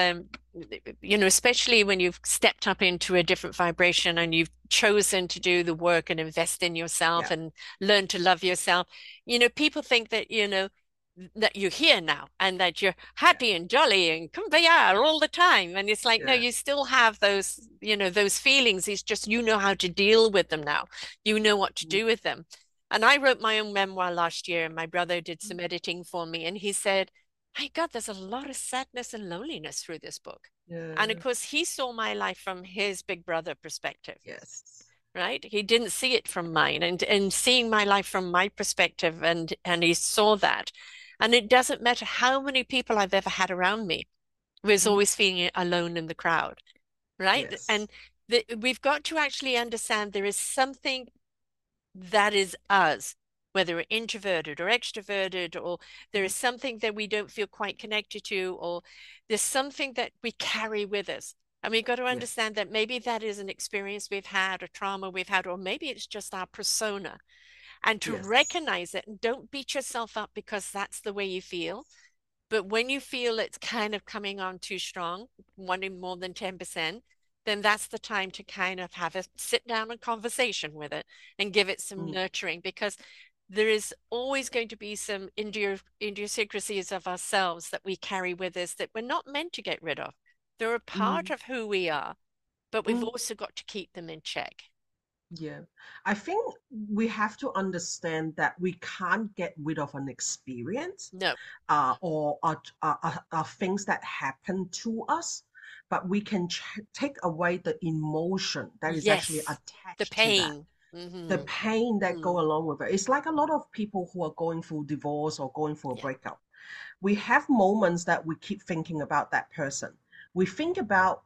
is, especially when you've stepped up into a different vibration and you've chosen to do the work and invest in yourself yeah, and learn to love yourself. People think that you're here now and that you're yeah, happy and jolly and kumbaya all the time. And it's like, no, yeah. you still have those feelings. It's just you know how to deal with them now. You know what to Mm, do with them. And I wrote my own memoir last year, and my brother did mm, some editing for me. And he said, my God, there's a lot of sadness and loneliness through this book. And of yeah, course, he saw my life from his big brother perspective, yes. right? He didn't see it from mine, and seeing my life from my perspective, and he saw that. And it doesn't matter how many people I've ever had around me, was Mm, always feeling alone in the crowd, right? yes. And we've got to actually understand there is something that is us, whether we're introverted or extroverted, or there Mm, is something that we don't feel quite connected to, or there's something that we carry with us. And we've got to yes. understand that maybe that is an experience we've had, a trauma we've had, or maybe it's just our persona. And to Yes. recognize it and don't beat yourself up because that's the way you feel. But when you feel it's kind of coming on too strong, wanting more than 10%, then that's the time to kind of have a sit down and conversation with it and give it some Mm, nurturing, because there is always going to be some idiosyncrasies of ourselves that we carry with us that we're not meant to get rid of. They're a part mm, of who we are, but we've mm. also got to keep them in check. Yeah, I think we have to understand that we can't get rid of an experience No. or things that happen to us, but we can take away the emotion that is actually Yes. The attached to that, pain. the Hmm. pain that Mm. go along with it. It's like a lot of people who are going through divorce or going through a Yeah. breakup. We have moments that we keep thinking about that person. We think about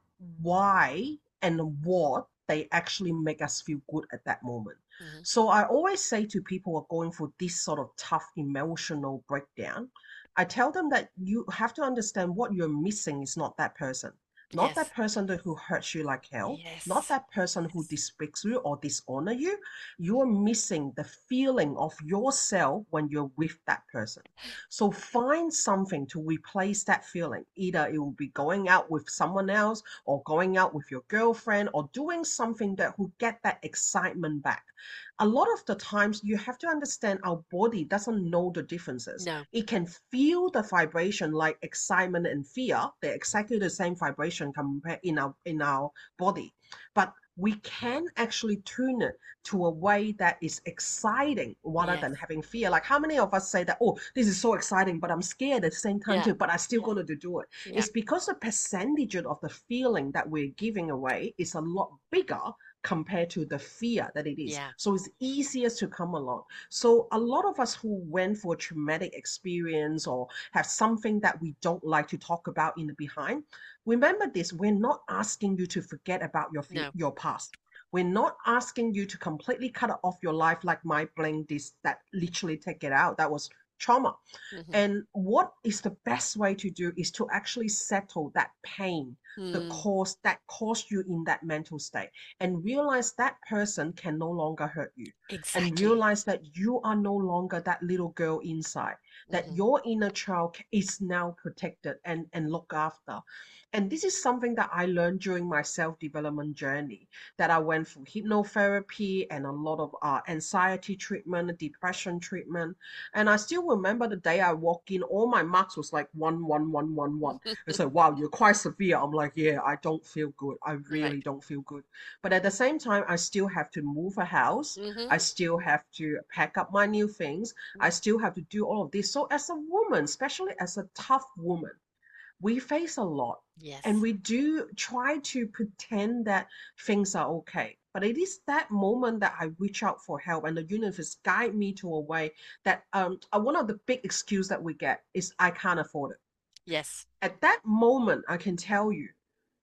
why and what they actually make us feel good at that moment. Hmm. So I always say to people who are going through this sort of tough emotional breakdown, I tell them that you have to understand what you're missing is not that person. Not that Yes. person who hurts you like hell, not Yes. that person who Yes. disrespects you or dishonor you. You're missing the feeling of yourself when you're with that person. So find something to replace that feeling. Either it will be going out with someone else or going out with your girlfriend or doing something that will get that excitement back. A lot of the times you have to understand our body doesn't know the differences. No. It can feel the vibration like excitement and fear. They're exactly the same vibration compared in our body. But we can actually tune it to a way that is exciting rather Yes. than having fear. Like how many of us say that, oh, this is so exciting, but I'm scared at the same time Yeah. too, but I still going to do it. Yeah. It's because the percentage of the feeling that we're giving away is a lot bigger compared to the fear that it is. Yeah. So it's easier to come along. So a lot of us who went for a traumatic experience or have something that we don't like to talk about in the behind, remember this, we're not asking you to forget about No. your past. We're not asking you to completely cut it off your life like my bling this that literally take it out. That was trauma. Hmm. And what is the best way to do is to actually settle that pain, the Mm. cause that caused you in that mental state, and realize that person can no longer hurt you. And Exactly. realize that you are no longer that little girl inside, that Hmm. your inner child is now protected and looked after. And this is something that I learned during my self-development journey, that I went through hypnotherapy and a lot of anxiety treatment, depression treatment. And I still remember the day I walked in, all my marks was like 1, 1, 1, 1, 1. It's like, wow, you're quite severe. I'm like, yeah, I don't feel good. I Right. really don't feel good. But at the same time, I still have to move a house. I Hmm. still have to pack up my new things. I still have to do all of this. So as a woman, especially as a tough woman, we face a lot and Yes. we do try to pretend that things are okay. But it is that moment that I reach out for help and the universe guide me to a way that one of the big excuse that we get is I can't afford it. Yes. At that moment, I can tell you,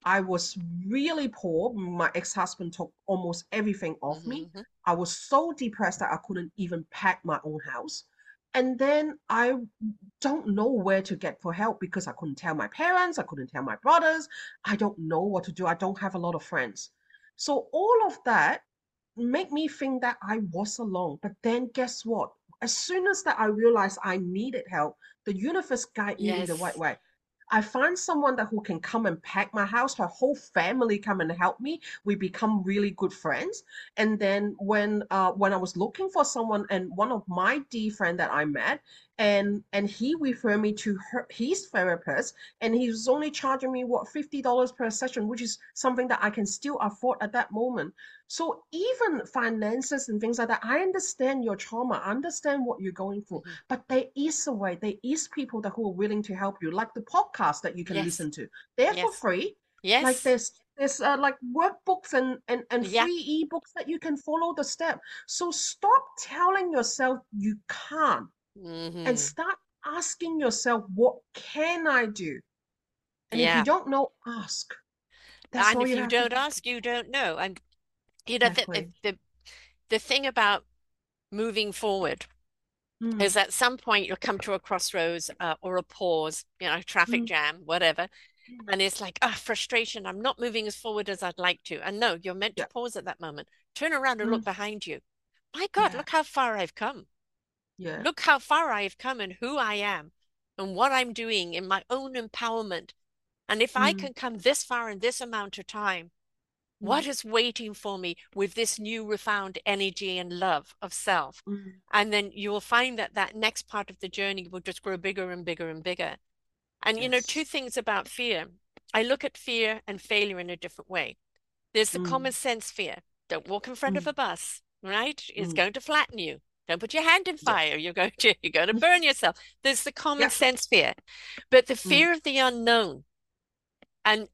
I was really poor. My ex-husband took almost everything off me. Hmm. I was so depressed that I couldn't even pack my own house. And then I don't know where to get for help because I couldn't tell my parents, I couldn't tell my brothers. I don't know what to do. I don't have a lot of friends. So all of that made me think that I was alone. But then guess what? As soon as that I realized I needed help, the universe guided me in the right Yes. way. I find someone that who can come and pack my house. Her whole family come and help me. We become really good friends. And then when I was looking for someone, and one of my dear friend that I met, and he referred me to his therapist, and he was only charging me what $50 per session, which is something that I can still afford at that moment. So even finances and things like that, I understand your trauma, I understand what you're going through, Hmm. but there is a way, there is people that who are willing to help you, like the podcast that you can Yes. listen to. They're for Yes. free. Like Yes. there's like workbooks and Yeah. free ebooks that you can follow the step. So stop telling yourself you can't and Hmm. start asking yourself, what can I do? And if you Yeah. don't know, ask. That's And all if you you have to don't do. ask, you don't know. And Exactly. the thing about moving forward Mm, is at some point you'll come to a crossroads or a pause, a traffic mm, jam, whatever. mm. And it's like, ah, frustration. I'm not moving as forward as I'd like to. And no, you're meant to Yeah. pause at that moment. Turn around and Mm, look behind you. My God, yeah. look how far I've come. Yeah. Look how far I have come and who I am and what I'm doing in my own empowerment. And if I Mm, can come this far in this amount of time, mm, what is waiting for me with this new refound energy and love of self? mm. And then you will find that that next part of the journey will just grow bigger and bigger and bigger. And, two Yes. things about fear. I look at fear and failure in a different way. There's the common Mm, sense fear. Don't walk in front of mm, a bus, right? It's mm. going to flatten you. Don't put your hand in Yes. fire. You're going to burn yourself. There's the common Yeah. sense fear. But the Mm, fear of the unknown and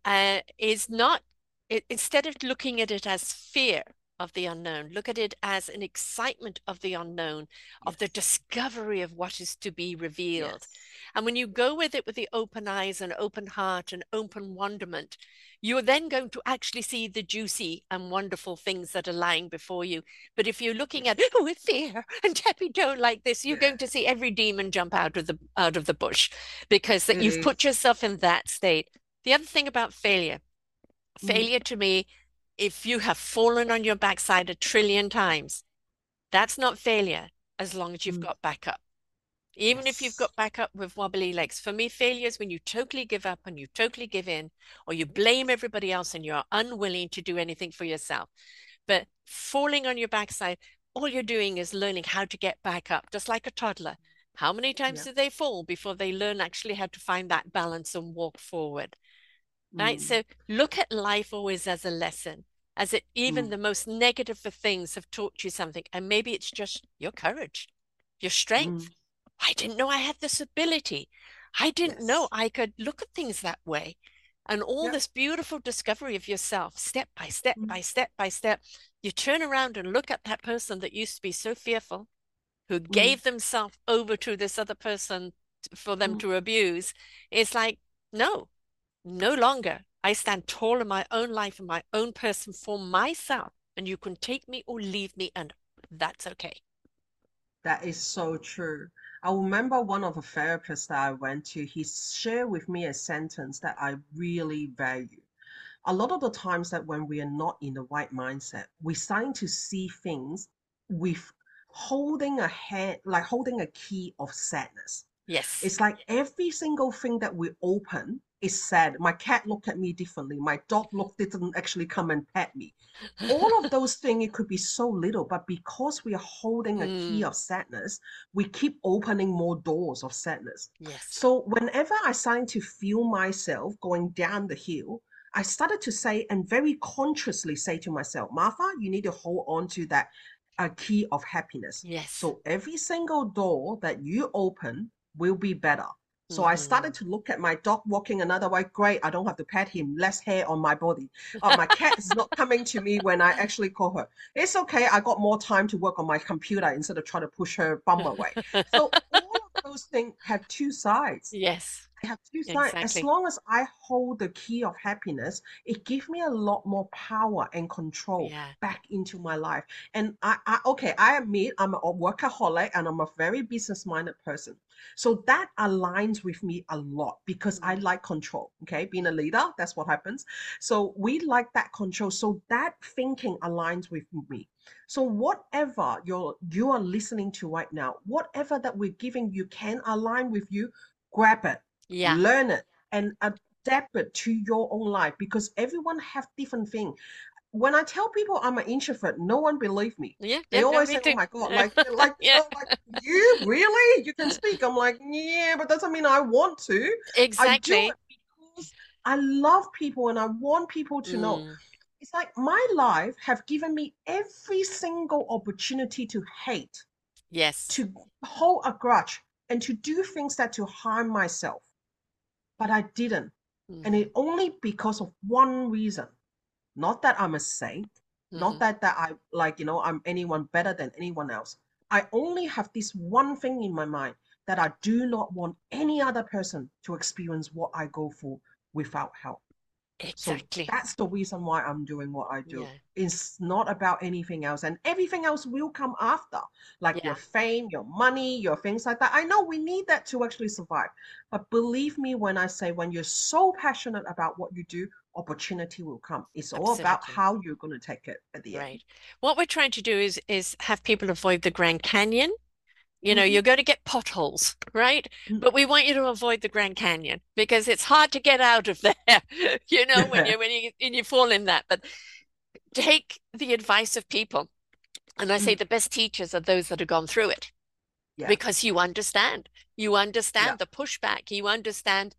is not instead of looking at it as fear of the unknown, look at it as an excitement of the unknown, of the yes. discovery of what is to be revealed. Yes. And when you go with it with the open eyes and open heart and open wonderment, you're then going to actually see the juicy and wonderful things that are lying before you. But if you're looking at Yes. oh with fear and Debbie don't like this, you're Yeah. going to see every demon jump out of the bush because that It you've put is. yourself in that state. The other thing about failure, Mm, failure to me, if you have fallen on your backside a trillion times, that's not failure as long as you've mm. got back up. Even if you've Yes. got back up with wobbly legs. For me, failure is when you totally give up and you totally give in, or you blame everybody else and you're unwilling to do anything for yourself. But falling on your backside, all you're doing is learning how to get back up, just like a toddler. How many times Yeah. do they fall before they learn actually how to find that balance and walk forward? Right? Mm, So look at life always as a lesson, as it even mm, the most negative of things have taught you something. And maybe it's just your courage, your strength. mm. I didn't know I had this ability. I didn't know Yes. I could look at things that way. And all Yeah. this beautiful discovery of yourself, step by step Mm, by step by step, you turn around and look at that person that used to be so fearful, who mm, gave themselves over to this other person for them mm. to abuse. It's like, no, no longer. I stand tall in my own life and my own person for myself, and you can take me or leave me, and that's okay. That is so true. I remember one of the therapists that I went to, he shared with me a sentence that I really value. A lot of the times that when we are not in the right mindset, we're starting to see things with holding a hand, like holding a key of sadness. Yes. It's like every single thing that we open is sad. My cat looked at me differently. My dog didn't actually come and pet me. All of those things, it could be so little, but because we are holding a key Mm, of sadness, we keep opening more doors of sadness. yes. So whenever I started to feel myself going down the hill, I started to say and very consciously say to myself, Martha, you need to hold on to that key of happiness. Yes. So every single door that you open will be better. So I started Hmm. to look at my dog walking another way. Great, I don't have to pet him. Less hair on my body. My cat is not coming to me when I actually call her. It's okay. I got more time to work on my computer instead of trying to push her bum away. So all of those things have two sides. Yes. I have two sides. As Exactly. long as I hold the key of happiness, it gives me a lot more power and control Yeah. back into my life. And okay, I admit I'm a workaholic and I'm a very business-minded person. So that aligns with me a lot because I Mm. like control. Okay, being a leader, that's what happens. So we like that control. So that thinking aligns with me. So whatever you are listening to right now, whatever that we're giving you can align with you, grab it, Yeah. learn it, and adapt it to your own life because everyone have different thing. When I tell people I'm an introvert, no one believe me. Yeah. They Yep. No, always me say, "Oh too. my God, like Yeah. like you really you can speak." I'm like, "Yeah, but doesn't mean I want to. I do Exactly. it because I love people and I want people to know." Mm. It's like my life have given me every single opportunity to hate, Yes. to hold a grudge, and to do things that to harm myself. But I didn't. And Hmm. it only because of one reason. Not that I'm a saint, not Hmm. that I like, I'm anyone better than anyone else. I only have this one thing in my mind that I do not want any other person to experience what I go through without help. So Exactly. that's the reason why I'm doing what I do. Yeah. It's not about anything else, and everything else will come after, like your Yeah. fame, your money, your things like that. I know we need that to actually survive. But believe me when I say, when you're so passionate about what you do, opportunity will come. It's all about Absolutely. how you're going to take it at the end. Right. What we're trying to do is have people avoid the Grand Canyon. You know, Hmm. you're going to get potholes, right? But we want you to avoid the Grand Canyon because it's hard to get out of there, you know, when you fall in that. But take the advice of people. And I say the best teachers are those that have gone through it Yeah, because you understand. You yeah, understand the pushback. You understand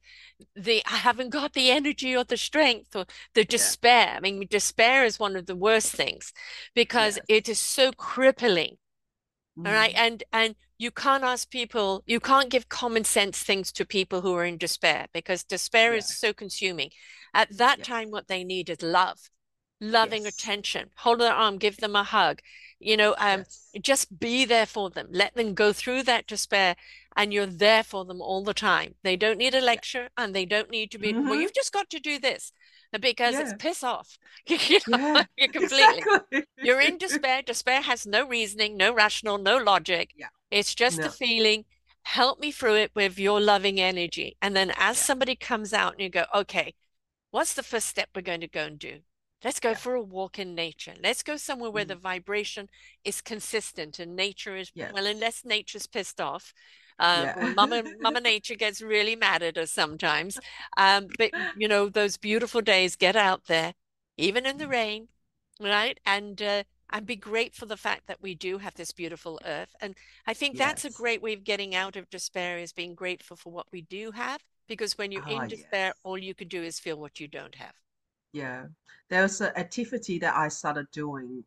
I haven't got the energy or the strength or the yeah, despair. I mean, despair is one of the worst things because yes. it is so crippling. All right. Mm, And you can't ask people, you can't give common sense things to people who are in despair because despair is yeah, so consuming. At that yes, time, what they need is love, loving yes, attention. Hold their arm, give them a hug. You know, yes, just be there for them. Let them go through that despair, and you're there for them all the time. They don't need a yeah. lecture, and they don't need to be, well, Hmm. you've just got to do this because it's Yeah, piss off. You know, yeah, you completely. exactly. You're in despair. Despair has no reasoning, no rational, no logic. Yeah, It's just a no, feeling. Help me through it with your loving energy. And then as yeah, somebody comes out and you go, okay, what's the first step we're going to go and do? Let's go yeah. for a walk in nature. Let's go somewhere where the Mm, vibration is consistent and nature is, well, yes. unless nature's pissed off. Yeah. Well, Mama Nature gets really mad at us sometimes. But you know, those beautiful days, get out there, even in the rain, right? And be grateful for the fact that we do have this beautiful earth. And I think that's a Yes. great way of getting out of despair is being grateful for what we do have. Because when you're Ah, in despair, yes. all you can do is feel what you don't have. Yeah. There's an activity that I started doing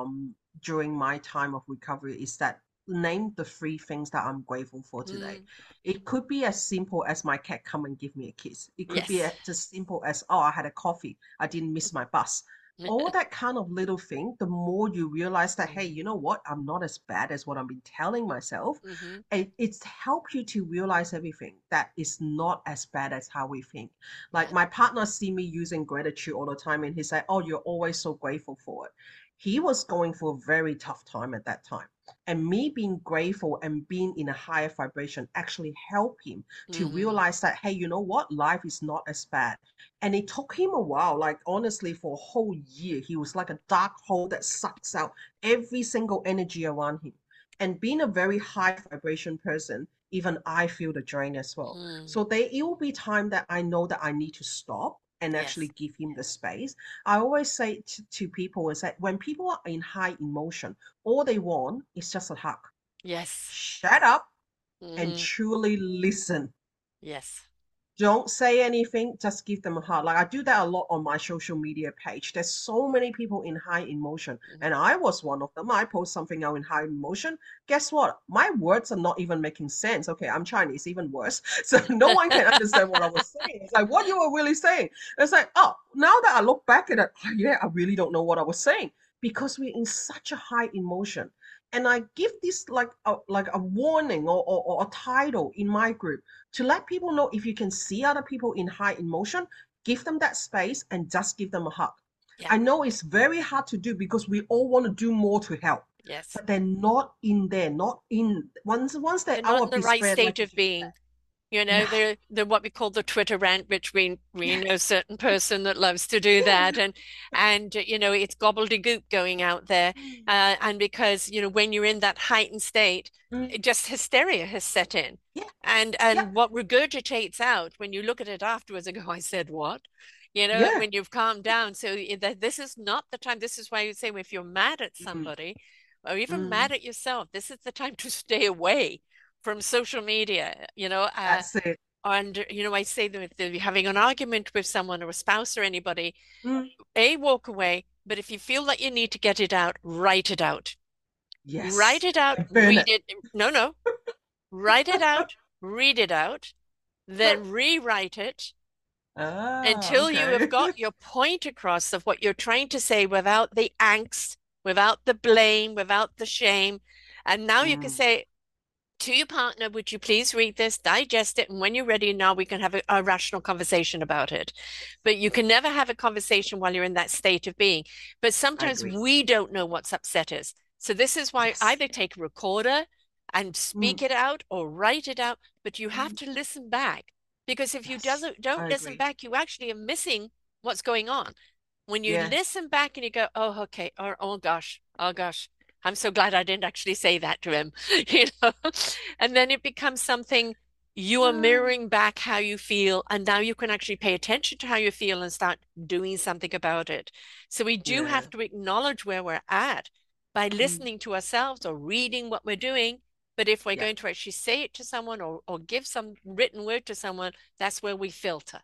during my time of recovery is that name the three things that I'm grateful for today. Mm, It could be as simple as my cat come and give me a kiss. It could be yes. as simple as, oh, I had a coffee. I didn't miss my bus. All that kind of little thing, the more you realize that, hey, you know what? I'm not as bad as what I've been telling myself. Mm-hmm. It's helped you to realize everything that is not as bad as how we think. Like Yeah. my partner see me using gratitude all the time and he's like, oh, you're always so grateful for it. He was going for a very tough time at that time. And me being grateful and being in a higher vibration actually helped him to Mm, realize that, hey, you know what? Life is not as bad. And it took him a while, like honestly, for a whole year. He was like a dark hole that sucks out every single energy around him. And being a very high vibration person, even I feel the drain as well. mm, So there it will be time that I know that I need to stop and actually yes. give him the space. I always say to people is that when people are in high emotion, all they want is just a hug. Yes. Shut up and Mm-hmm. truly listen. Yes. Don't say anything, just give them a hug. Like I do that a lot on my social media page. There's so many people in high emotion, Mm-hmm. and I was one of them. I post something out in high emotion. Guess what? My words are not even making sense. Okay, I'm Chinese, even worse. So no one can understand what I was saying. It's like, what you were really saying? It's like, oh, now that I look back at it, oh, yeah, I really don't know what I was saying because we're in such a high emotion. and I give this like a warning or a title in my group to let people know if you can see other people in high emotion, give them that space and just give them a hug. Yeah. I know it's very hard to do because we all want to do more to help, Yes. but they're not in there, not in once they're They're out not in of the right despair, like state you of just being. said. You know, Yeah, they're what we call the Twitter rant, which we yeah, know a certain person that loves to do that, yeah. and you know it's gobbledygook going out there, Mm, and because you know when you're in that heightened state, mm, just hysteria has set in, yeah, yeah, and what regurgitates out when you look at it afterwards and go, I said what? You know, yeah. when you've calmed down. So that this is not the time. This is why you say if you're mad at Mm, somebody or even mm. mad at yourself, this is the time to stay away from social media. That's it. And you know, I say that if you're having an argument with someone or a spouse or anybody, Mm, walk away. But if you feel that you need to get it out, write it out. Write yes. it out, And burn read it. it. No, no, write it out, read it out, then rewrite it Ah, until you have okay. got your point across of what you're trying to say without the angst, without the blame, without the shame. And now you can Mm, say, to your partner, would you please read this, digest it, and when you're ready, now we can have a rational conversation about it. But you can never have a conversation while you're in that state of being. But I sometimes agree. we don't know what's upset us. So this is why Yes. either take a recorder and Mm, speak it out or write it out, but you have mm, to listen back. Because if you yes. don't I listen agree. back, you actually are missing what's going on. When you Yeah. listen back and you go, oh, okay, or oh gosh, I'm so glad I didn't actually say that to him, you know. And then it becomes something you are Ah, mirroring back how you feel, and now you can actually pay attention to how you feel and start doing something about it. So we do yeah. have to acknowledge where we're at by Mm, listening to ourselves or reading what we're doing. But if we're yeah. going to actually say it to someone or give some written word to someone, that's where we filter.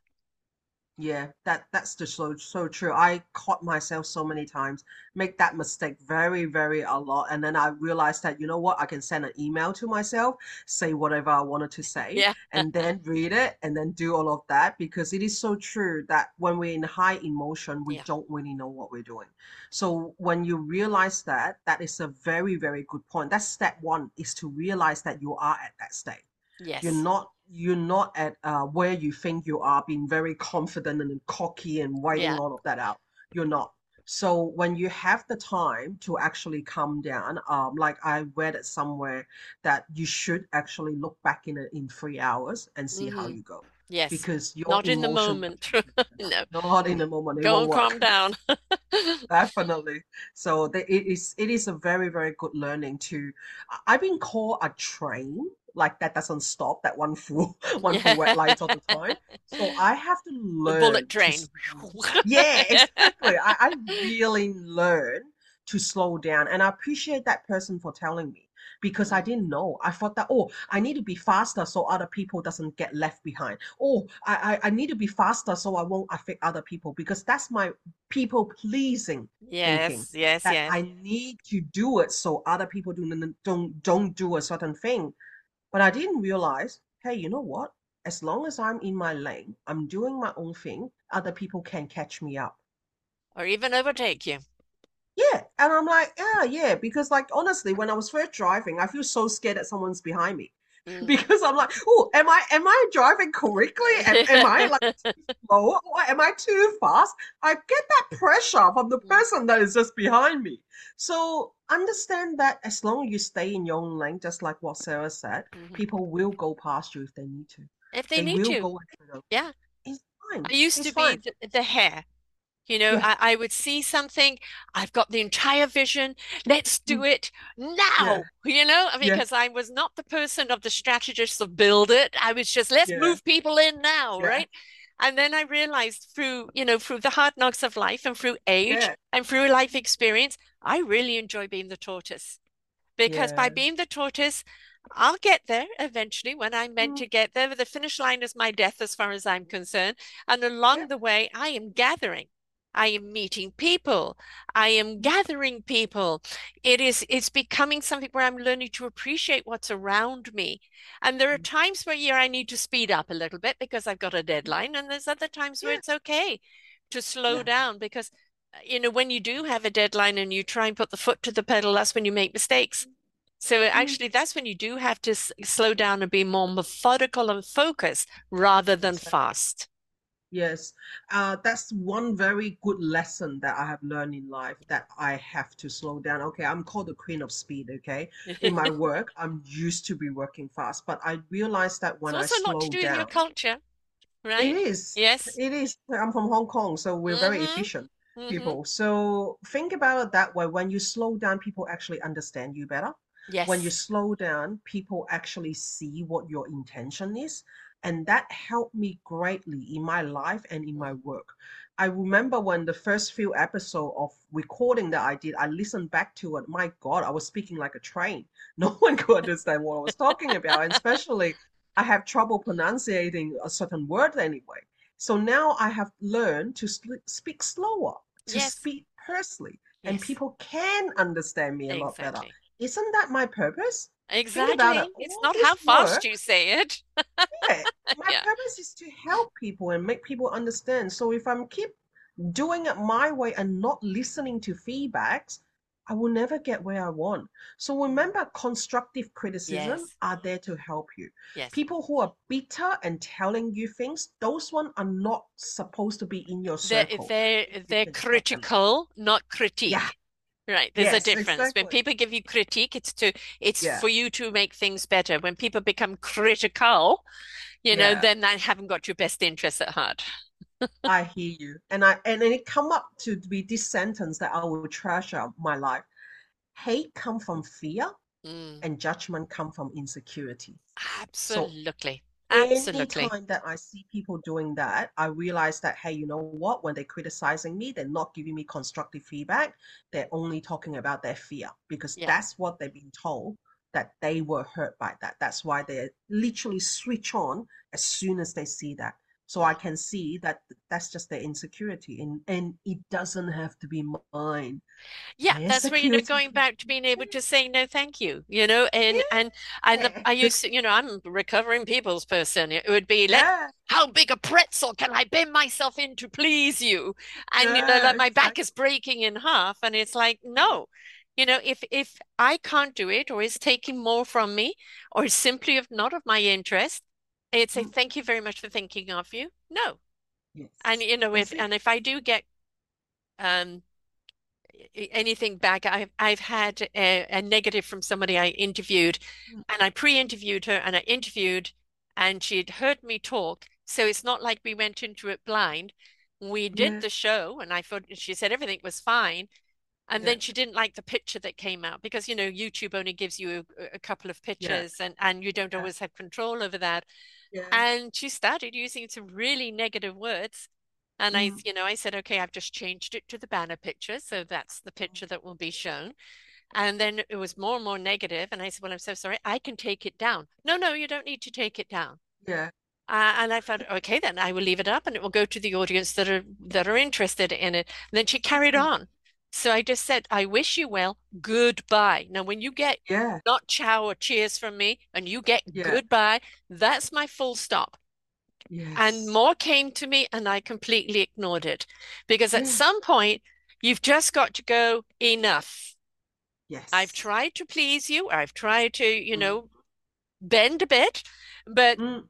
Yeah, that's just so true. I caught myself so many times make that mistake very a lot, and then I realized that you know what, I can send an email to myself, say whatever I wanted to say, Yeah. and then read it, and then do all of that because it is so true that when we're in high emotion, we Yeah. don't really know what we're doing. So when you realize that, that is a very good point. That's step one, is to realize that you are at that state. Yes. You're not at where you think you are, being very confident and cocky and writing Yeah. all of that out. You're not. So when you have the time to actually calm down, like I read it somewhere that you should actually look back in 3 hours and see how Hmm. you go, Yes. because your Not in the emotion will moment. take you down. No. Not in the moment, it Go won't and calm work. down. Definitely. So it is a very good learning to. I've been called a train, like that doesn't stop, that one full one full red Yeah. lights all the time. So I have to The bullet learn to train. slow down. Yeah, exactly. I really learn to slow down, and I appreciate that person for telling me because I Mm. didn't know. I thought that, oh, I need to be faster so other people doesn't get left behind. Oh, I need to be faster so I won't affect other people, because that's my people pleasing thinking, Yes, yes, that yes. I need to do it so other people don't do a certain thing. But I didn't realize, hey, you know what? As long as I'm in my lane, I'm doing my own thing, other people can catch me up. Or even overtake you. Yeah, and I'm like, yeah, because like honestly, when I was first driving, I feel so scared that someone's behind me Mm. because I'm like, oh, am I driving correctly? Am I like too slow or am I too fast? I get that pressure from the Mm. person that is just behind me. So understand that as long as you stay in your own lane, just like what Sarah said, Mhm. people will go past you if they need to. If they They need will to. go through them. Yeah. It's fine. I used It's to be fine. the hare. You know, Yeah. I would see something, I've got the entire vision, let's do Mm, it yeah. now, Yeah. because I was not the person of the strategist of build it. I was just, let's Yeah. move people in now, Yeah. right? And then I realized through the hard knocks of life and through age Yeah. and through life experience, I really enjoy being the tortoise. Because by Yeah. being the tortoise, I'll get there eventually when I'm meant Mm, to get there. The finish line is my death, as far as I'm concerned. And yeah. along the way, I am gathering. I am meeting people. I am Mm, gathering people. It's becoming something where I'm learning to appreciate what's around me. And there are mm, times where yeah, I need to speed up a little bit because I've got a mm. deadline. And there's other times where Yeah. it's okay to slow Yeah. down because when you do have a deadline and you try and put the foot to the pedal, that's when you make mistakes. So Mm. actually, that's when you do have to slow down and be more methodical and focused rather than Exactly. fast. Yes, that's one very good lesson that I have learned in life that I have to slow down. Okay, I'm called the queen of speed, okay? In my It's work, I'm used to be working fast, but I realized that when I also a lot to slow do with your down, culture, it right? is, Yes. it is. I'm from Hong Kong, so we're very Mm-hmm. efficient Mm-hmm. people. So think about it that way. When you slow down, people actually understand you better. When you Yes. slow down, people actually see what your intention is. And that helped me greatly in my life and in my work. I remember when the first few episodes of recording that I did, I listened back to it. My God, I was speaking like a train. No one could understand what I was talking about. And especially, I have trouble pronunciating a certain word anyway. So now I have learned to speak slower, to Yes. speak personally, and Yes. people can understand me a lot better. Exactly. Isn't that my purpose? Think about it. Exactly. It's All not how this fast work, you say it. yeah, my Yeah. purpose is to help people and make people understand. So if I'm keep doing it my way and not listening to feedbacks, I will never get where I want. So remember, constructive criticism Yes. are there to help you. Yes. People who are bitter and telling you things, those ones are not supposed to be in your They're circle. they're You they're can stop them. critical, not Yeah, critique. Right. There's a yes, difference. When exactly. people give you critique, it's Yeah, for you to make things better. When people become critical, yeah. then I haven't got your best interests at heart. I hear you. And it come up to be this sentence that I will treasure my life. Hate come from fear Mm, and judgment come from insecurity. So absolutely. Absolutely. anytime that I see people doing that, I realize that, hey, you know what? When they're criticizing me, they're not giving me constructive feedback. They're only talking about their fear because Yeah. that's what they've been told that they were hurt by that. That's why they literally switch on as soon as they see that. So I Mm. can see that that's just their insecurity, and it doesn't have to be mine. Yeah, Their that's where, security going can back to be being able to say no, thank you, and yeah, I used to, I'm a recovering people's person. It would be, yeah, how big a pretzel can I bend myself in to please you? And yeah, like my back is exactly. breaking in half, and it's like, no. If I can't do it, or it's taking more from me, or it's simply not of my interest, I'd say Mm, thank you very much for thinking of you. No. And yes, if that's it. and if I do get um anything back. I've had a negative from somebody I interviewed, Mm, and I pre-interviewed her, and I interviewed, and she'd heard me talk. So it's not like we went into it blind. We did yeah, the show, and I thought she said everything was fine. And yeah, then she didn't like the picture that came out because, YouTube only gives you a couple of yeah, pictures, and you don't yeah, always have control over that. yeah. And she started using some really negative words. And Mm, I said, okay, I've just changed it to the banner picture. So that's the picture that will be shown. And then it was more and more negative. And I said, well, I'm so sorry. I can take it down. No, no, you don't need to take it down. yeah. And I thought, okay, then I will leave it up and it will go to the audience that are interested in it. And then she carried Mm, on. So I just said, I wish you well. Goodbye. Now, when you get yeah, not ciao or cheers from me and you get yeah, goodbye, that's my full stop. And yes, more came to me, and I completely ignored it because at yeah, some point, you've just got to go, enough. I've yes. tried to please you. I've tried to, Mm, bend a bit, but mm,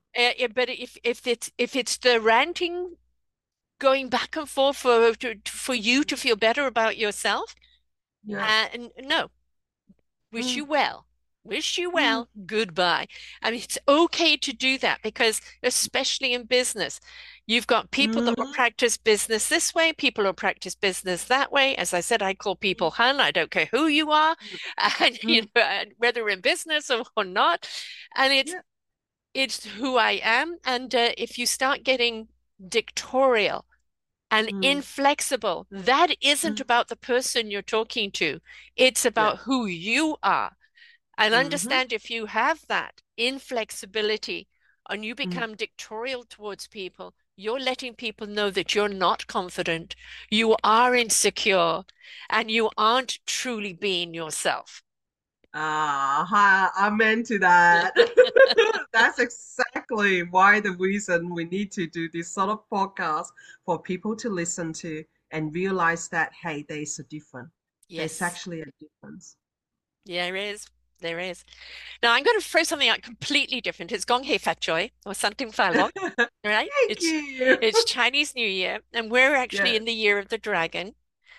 if it's the ranting going back and forth for you to feel better about yourself, yeah, no, wish mm, you well. Wish you mm, well, goodbye. I mean, it's okay to do that because, especially in business, you've got people that will mm, practice business this way, people will practice business that way. As I said, I call people hun. I don't care who you are, mm, and mm, whether in business or not. And it's yeah, it's who I am. And if you start getting dictatorial and mm, inflexible, that isn't mm, about the person you're talking to. It's yeah, about who you are. And mm-hmm, understand, if you have that inflexibility and you mm, become dictatorial towards people, you're letting people know that you're not confident, you are insecure, and you aren't truly being yourself. amen to that. That's exactly why the reason we need to do this sort of podcast for people to listen to and realize that, hey, there's a difference. There's Yes. actually a difference. Yeah, there is. There is. Now I'm going to throw something out completely different. It's Gong Hei Fat Choi or Santing Falok, right? Thank you. It's Chinese New Year, and we're actually Yeah. in the year of the dragon.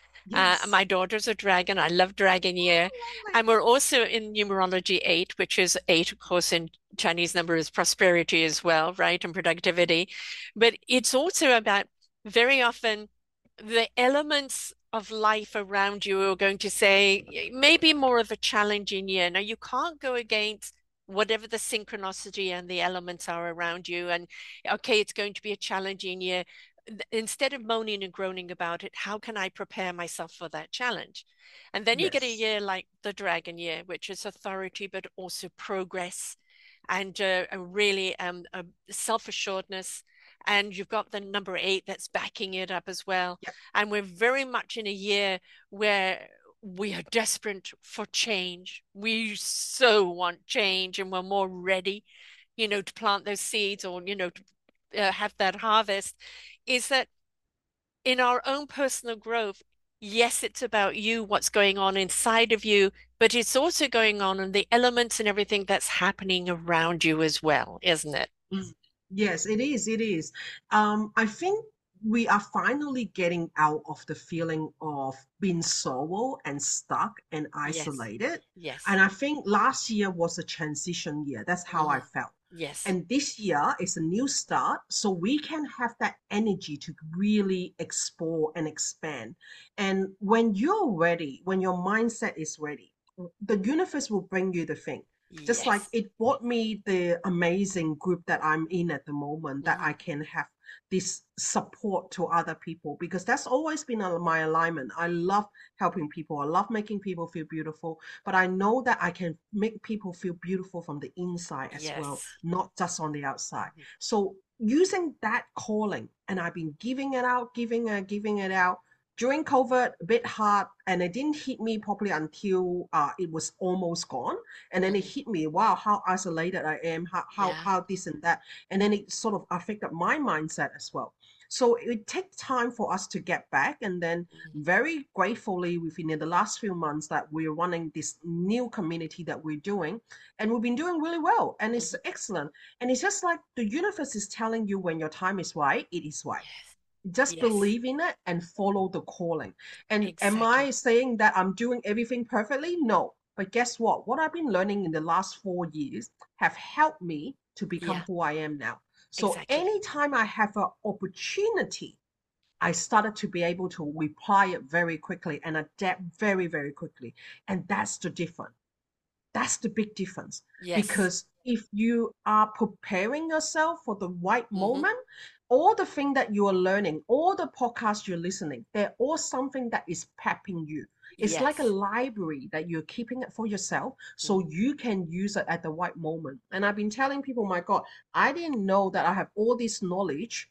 Yes. My daughter's a dragon. I love Dragon Year. Oh, And we're also in numerology 8, which is 8, of course, in Chinese number is prosperity as well, right? And productivity. But it's also about very often the elements of life around you are going to say maybe more of a challenging year. Now, you can't go against whatever the synchronicity and the elements are around you. And okay, it's going to be a challenging year. Instead of moaning and groaning about it, how can I prepare myself for that challenge? And then you get a yes. year like the Dragon Year, which is authority, but also progress and a really a self-assuredness. And you've got the number 8 that's backing it up as well. Yep. And we're very much in a year where we are desperate for change. We so want change and we're more ready, to plant those seeds or, to have that harvest. Is that in our own personal growth? Yes, it's about you, what's going on inside of you, but it's also going on in the elements and everything that's happening around you as well, isn't it? Mm. Yes, it is. It is. I think we are finally getting out of the feeling of being solo and stuck and Yes. isolated. Yes. And I think last year was a transition year. That's how I Hmm. felt. Yes. And this year is a new start, so we can have that energy to really explore and expand. And when you're ready, when your mindset is ready, the universe will bring you the thing. Just like Yes. it brought me the amazing group that I'm in at the moment, that Hmm. I can have this support to other people, because that's always been my alignment. I love helping people. I love making people feel beautiful, but I know that I can make people feel beautiful from the inside as well, Yes. not just on the outside. Mhm. So using that calling, and I've been giving it out, giving it out. During COVID, a bit hard, and it didn't hit me properly until it was almost gone. And then it Hmm. hit me, wow, how isolated I am, Yeah. how this and that. And then it sort of affected my mindset as well. So it takes time for us to get back. And then Mhm. very gratefully, within the last few months, that we're running this new community that we're doing, and we've been doing really well, and it's Mhm. excellent. And it's just like the universe is telling you, when your time is right, it is right. Yes. Just Yes. believe in it and follow the calling. And am I Exactly. saying that I'm doing everything perfectly? No. But guess what? What I've been learning in the last 4 years have helped me to become Yeah. who I am now. So Exactly. anytime I have an opportunity, I started to be able to reply it very quickly and adapt very, very quickly. And that's the difference. That's the big difference. Yes. Because if you are preparing yourself for the right Hmm. moment, all the thing that you are learning, all the podcasts you're listening, they're all something that is prepping you. It's like a Yes. library that you're keeping it for yourself so Hmm. you can use it at the right moment. And I've been telling people, my God, I didn't know that I have all this knowledge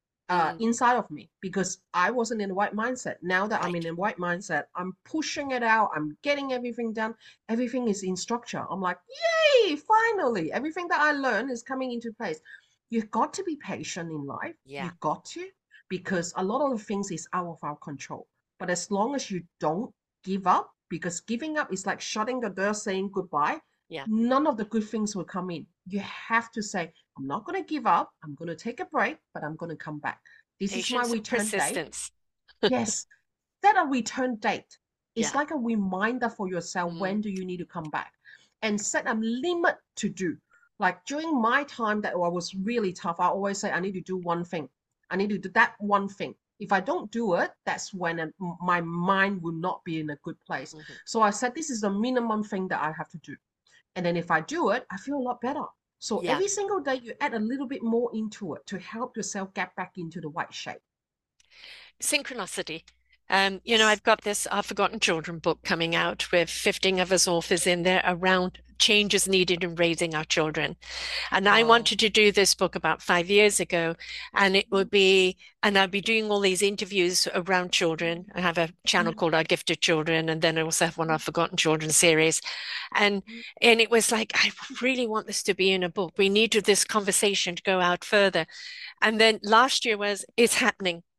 Mm. inside of me, because I wasn't in the right mindset. Now that I'm in Right. the right mindset, I'm pushing it out. I'm getting everything done. Everything is in structure. I'm like, yay, finally, everything that I learned is coming into place. You've got to be patient in life. Yeah. You've got to, because a lot of the things is out of our control. But as long as you don't give up, because giving up is like shutting the door, saying goodbye, Yeah. none of the good things will come in. You have to say, I'm not going to give up. I'm going to take a break, but I'm going to come back. This is my Patience and return date. persistence. Yes, set a return date. It's Yeah. like a reminder for yourself, Mm. when do you need to come back, and set a limit to do. Like during my time that was really tough, I always say I need to do one thing. I need to do that one thing. If I don't do it, that's when my mind will not be in a good place. Hmm. So I said this is the minimum thing that I have to do. And then if I do it, I feel a lot better. So Yeah. every single day you add a little bit more into it to help yourself get back into the right shape. Synchronicity. Yes. I've got this Our Forgotten Children book coming out with 15 of us authors in there around changes needed in raising our children. And I Oh. wanted to do this book about 5 years ago, and it would be, and I'd be doing all these interviews around children. I have a channel called Our Gifted Children, and then I also have one Our Forgotten Children series. And and it was like, I really want this to be in a book. We needed this conversation to go out further. And then last year was, it's happening.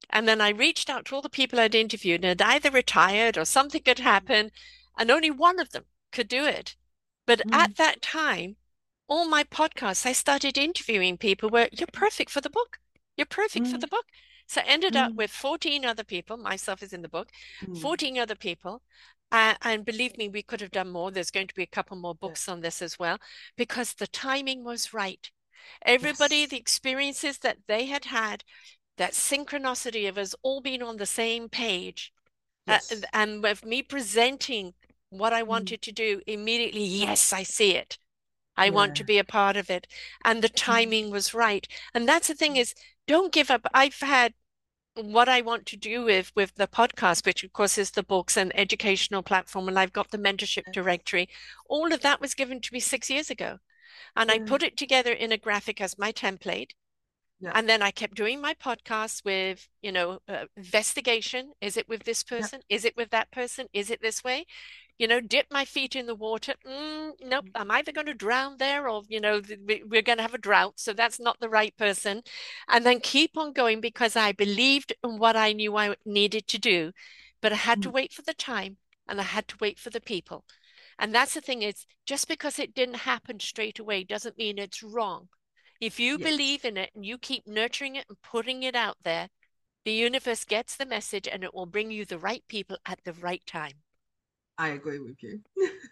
And then I reached out to all the people I'd interviewed, and had either retired or something had happened, and only one of them could do it. But Mm, at that time, all my podcasts, I started interviewing people where you're perfect for the book. You're perfect for mm, the book. So I ended up mm, with 14 other people, myself is in the book, mm. 14 other people. And believe me, we could have done more. There's going to be a couple more Yeah. books on this as well, because the timing was right. Everybody, Yes. the experiences that they had had, that synchronicity of us all being on the same page, Yes. and with me presenting what I Mm, wanted to do immediately, yes, I see it. I want to yeah. be a part of it. And the Mm, timing was right. And that's the thing is, don't give up. I've had what I want to do with the podcast, which of course is the books and educational platform, and I've got the mentorship yes. directory. All of that was given to me 6 years ago. And I Yeah. put it together in a graphic as my template. Yeah. And then I kept doing my podcasts with, investigation. Is it with this Yeah. person? Is it with that person? Is it this way? Dip my feet in the water. Nope, I'm either going to drown there or, we're going to have a drought. So that's not the right person. And then keep on going because I believed in what I knew I needed to do. But I had to Mm, wait for the time and I had to wait for the people. And that's the thing is just because it didn't happen straight away doesn't mean it's wrong. If you yes. believe in it and you keep nurturing it and putting it out there, the universe gets the message and it will bring you the right people at the right time. I agree with you.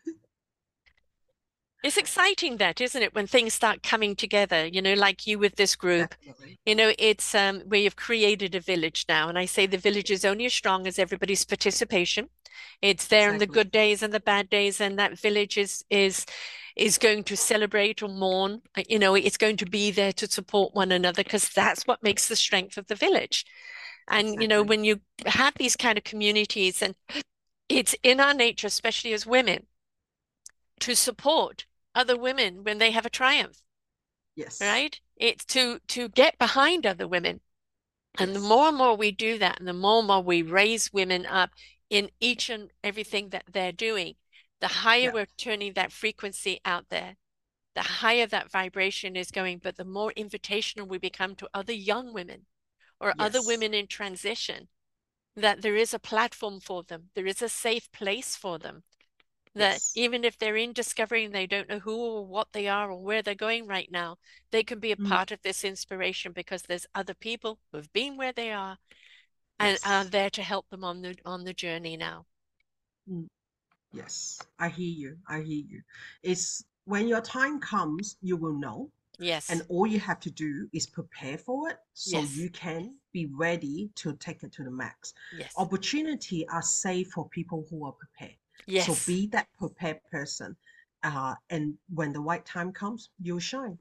It's exciting that, isn't it, when things start coming together, like you with this group. Definitely. It's we have created a village now, and I say the village is only as strong as everybody's participation. It's there in the Exactly. good days and the bad days, and that village is going to celebrate or mourn. It's going to be there to support one another because that's what makes the strength of the village. And Exactly. when you have these kind of communities, and it's in our nature, especially as women, to support other women when they have a triumph, Yes. right? It's to get behind other women. And the Yes. more and more we do that, and more we raise women up in each and everything that they're doing, the higher Yeah. we're turning that frequency out there, the higher that vibration is going, but the more invitational we become to other young women or other Yes. women in transition, that there is a platform for them, there is a safe place for them, that Yes. even if they're in discovery and they don't know who or what they are or where they're going right now, they can be a Mm, part of this inspiration because there's other people who've been where they are and are yes. there to help them on the journey now. Mm, yes. I hear you. I hear you. It's when your time comes, you will know. And Yes, all you have to do is prepare for it so yes, you can be ready to take it to the max. yes, Opportunity are safe for people who are prepared. So yes, be that prepared person. And when the right time comes, you'll shine.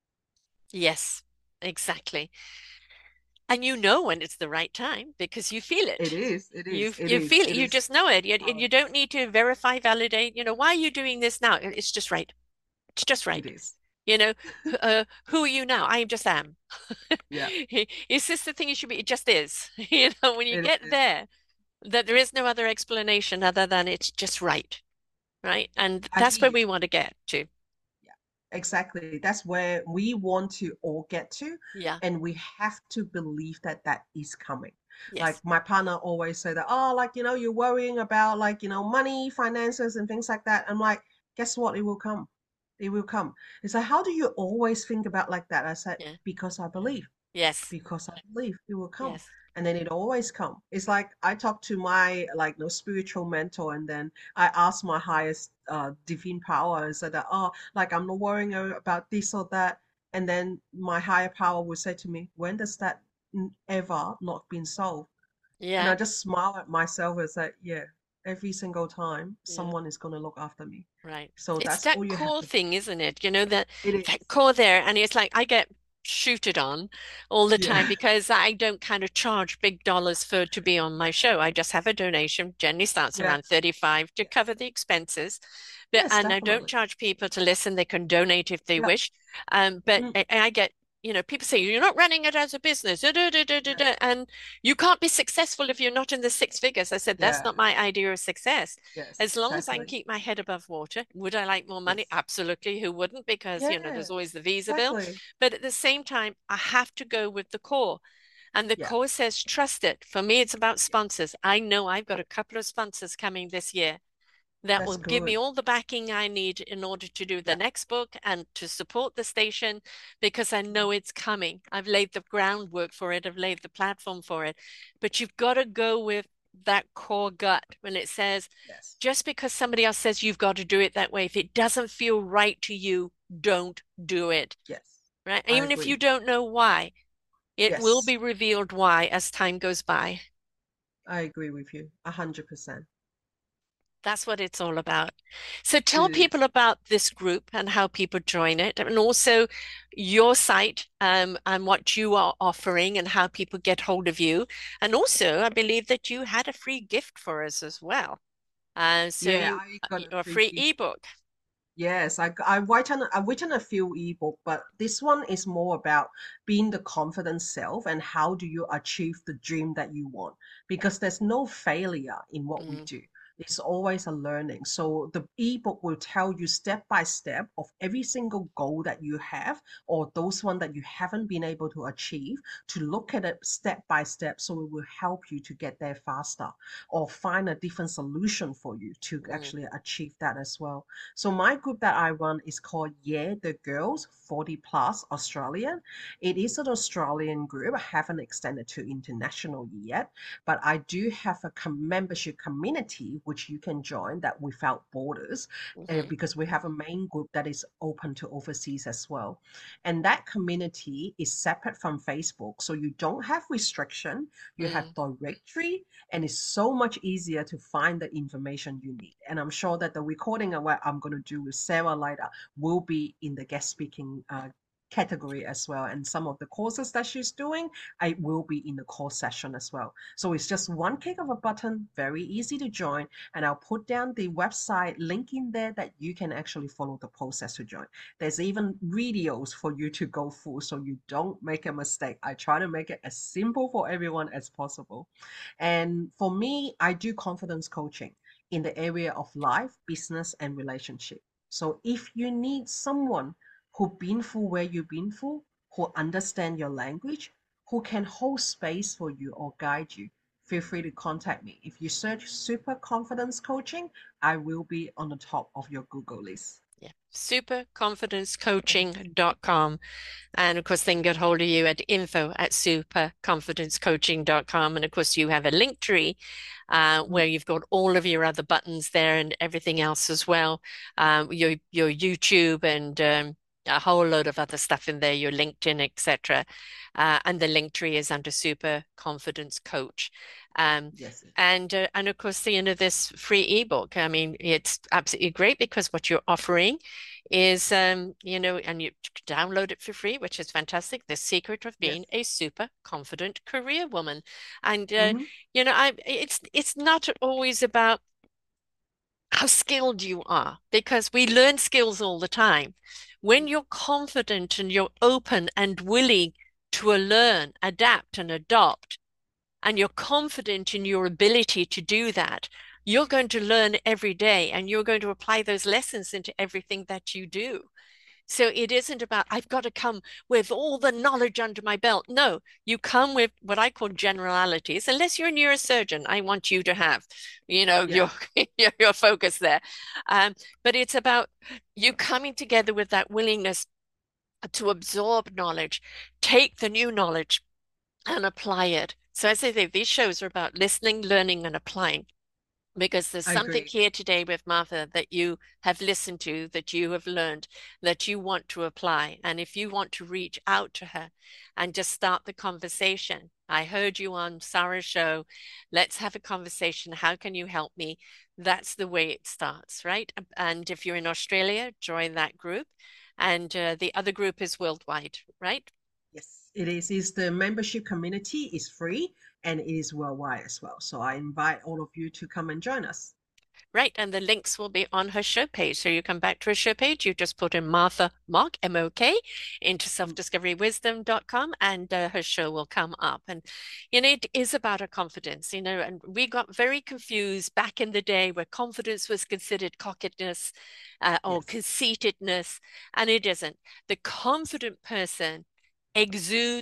yes, exactly. And you know when it's the right time because you feel It it. is. It You is. It you is. feel it. It You is. just know it. Oh, You don't need to verify, validate. Why are you doing this now? It's just right. It's just it right. is. Who are you now? I just am. Yeah. Is this the thing you should be? It just is. When you It get is. there, that there is no other explanation other than it's just right, right? And I that's hear where you. we want to get to. Yeah, exactly. That's where we want to all get to. Yeah. And we have to believe that that is coming. Like Yes. my partner always say that, oh, like, you're worrying about like, money, finances, and things like that. I'm like, guess what? It will come. It will come. It's like, how do you always think about like that? I said, Yeah. because I believe. Yes. Because I believe it will come. Yes. And then it always come. It's like I talk to my like no spiritual mentor, and then I ask my highest divine power and said that, oh, like I'm not worrying about this or that. And then my higher power would say to me, when does that ever not been solved? And I Yeah. just smile at myself and say, yeah, every single time Yeah. someone is gonna look after me. Right. So It's that's all that you have core to do. thing, isn't it? That It is. that core there. And it's like I get shooted on all the time Yeah. because I don't kind of charge big dollars for to be on my show. I just have a donation, generally starts Yeah. around 35 to Yeah. cover the expenses. But Yes, and I don't definitely. charge people to listen. They can donate if they Yeah. wish. But Mm, I get people say you're not running it as a business, yeah. and you can't be successful if you're not in the six figures. I said that's Yeah. not my idea of success. Yes, As long as I can exactly. keep my head above water, would I like more money? Yes. Absolutely. Who wouldn't? Because, Yeah, there's always the visa bill. exactly. But at the same time, I have to go with the core. And the Yeah, course says, trust it. For me, it's about sponsors. I know I've got a couple of sponsors coming this year that that's will give me good. all the backing I need in order to do the Yeah. next book and to support the station because I know it's coming. I've laid the groundwork for it, I've laid the platform for it. But you've got to go with that core gut when it says, Yes. just because somebody else says you've got to do it that way, if it doesn't feel right to you, don't do it. Yes. Right? I Even if you agree. don't know why, it will Yes. be revealed why as time goes by. I agree with you 100%. That's what it's all about. So tell It people is. about this group and how people join it, and also your site and what you are offering and how people get hold of you. And also, I believe that you had a free gift for us as well. So Yeah, you I got a a free free gift. ebook. Yes, I've written a few ebook, but this one is more about being the confident self and how do you achieve the dream that you want. Because there's no failure in what we Mm, do. It's always a learning. So the ebook will tell you step by step of every single goal that you have or those one that you haven't been able to achieve to look at it step by step so it will help you to get there faster or find a different solution for you to mm, actually achieve that as well. So my group that I run is called Yeah the Girls 40 Plus Australian. It is an Australian group. I haven't extended to international yet, but I do have a membership community which you can join that without borders mhm, because we have a main group that is open to overseas as well. And that community is separate from Facebook. So you don't have restriction, you have mm. directory, and it's so much easier to find the information you need. And I'm sure that the recording of what I'm going to do with Sarah later will be in the guest speaking category as well. And some of the courses that she's doing, I will be in the course session as well. So it's just one click of a button, very easy to join. And I'll put down the website link in there that you can actually follow the process to join. There's even videos for you to go through so you don't make a mistake. I try to make it as simple for everyone as possible. And for me, I do confidence coaching in the area of life, business, and relationship. So if you need someone who been through where you've been through, who understand your language, who can hold space for you or guide you, feel free to contact me. If you search Super Confidence Coaching, I will be on the top of your Google list. Yeah. Superconfidencecoaching.com. And of course, they can get hold of you at info@superconfidencecoaching.com. And of course, you have a link tree Mm, where you've got all of your other buttons there and everything else as well. Your YouTube and a whole load of other stuff in there, your LinkedIn, etc. And the link tree is under Super Confidence Coach. Um, yes. and of course, this free ebook. I mean, it's absolutely great because what you're offering is and you download it for free, which is fantastic. The secret of being Yes. a super confident career woman. And Mm-hmm. it's not always about how skilled you are because we learn skills all the time. When you're confident and you're open and willing to learn, adapt and adopt, and you're confident in your ability to do that, you're going to learn every day and you're going to apply those lessons into everything that you do. So it isn't about, I've got to come with all the knowledge under my belt. No, you come with what I call generalities, unless you're a neurosurgeon. I want you to have, Yeah. your, your focus there. But it's about you coming together with that willingness to absorb knowledge, take the new knowledge and apply it. So as I say, these shows are about listening, learning, and applying because there's I something agree. here today with Martha that you have listened to, that you have learned, that you want to apply. And if you want to reach out to her and just start the conversation, I heard you on Sarah's show. Let's have a conversation. How can you help me? That's the way it starts, right? And if you're in Australia, join that group. And the other group is worldwide, right? Yes, it is. Is the membership community is free and it is worldwide as well. So I invite all of you to come and join us. Right, and the links will be on her show page. So you come back to her show page, you just put in Martha Mock, M-O-K, into Mm, selfdiscoverywisdom.com and her show will come up. And, it is about her confidence, and we got very confused back in the day where confidence was considered cockiness or yes, conceitedness, and it isn't. The confident person exudes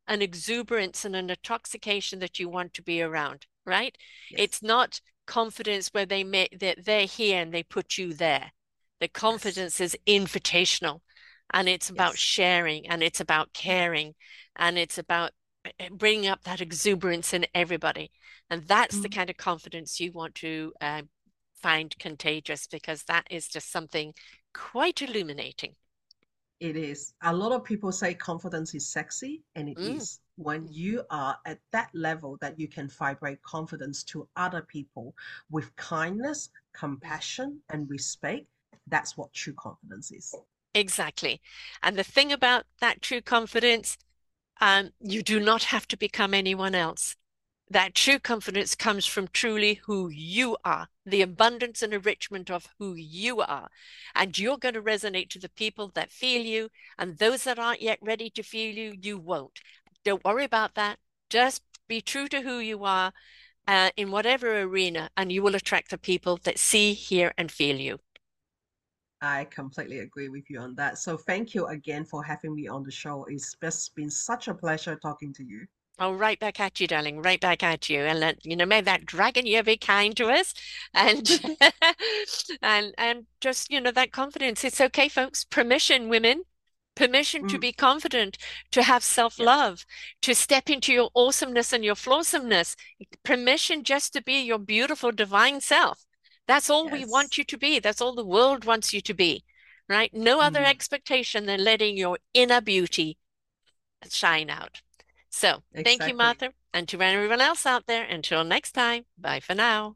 an exuberance and an intoxication that you want to be around, right? Yes. It's not confidence where that they're here and they put you there. The Yes. confidence is invitational, and it's about Yes. sharing, and it's about caring, and it's about bringing up that exuberance in everybody. And that's the Mm. kind of confidence you want to find contagious, because that is just something quite illuminating. It is. A lot of people say confidence is sexy, and it Mm. is. When you are at that level that you can vibrate confidence to other people with kindness, compassion, and respect, that's what true confidence is. Exactly. And the thing about that true confidence, you do not have to become anyone else. That true confidence comes from truly who you are, the abundance and enrichment of who you are. And you're going to resonate to the people that feel you, and those that aren't yet ready to feel you, you won't. Don't worry about that. Just be true to who you are in whatever arena, and you will attract the people that see, hear, and feel you. I completely agree with you on that. So thank you again for having me on the show. It's just been such a pleasure talking to you. Oh, right back at you, darling, right back at you. And let, may that dragon year be kind to us, and and just, that confidence. It's okay, folks. Permission, women. Permission to Mm, be confident, to have yes. self-love, to step into your awesomeness and your flawsomeness. Permission just to be your beautiful divine self. That's all we want Yes. you to be. That's all the world wants you to be, right? No other Mm, expectation than letting your inner beauty shine out. So thank you, exactly. Martha. And to everyone else out there, until next time, bye for now.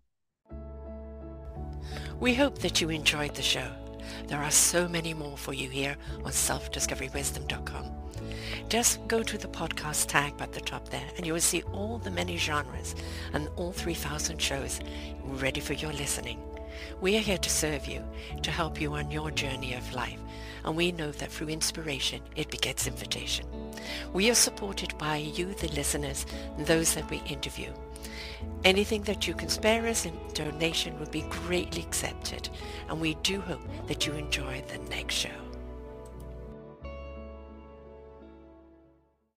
We hope that you enjoyed the show. There are so many more for you here on selfdiscoverywisdom.com. Just go to the podcast tag at the top there, and you will see all the many genres and all 3,000 shows ready for your listening. We are here to serve you, to help you on your journey of life, and we know that through inspiration, it begets invitation. We are supported by you, the listeners, and those that we interview. Anything that you can spare us in donation would be greatly accepted, and we do hope that you enjoy the next show.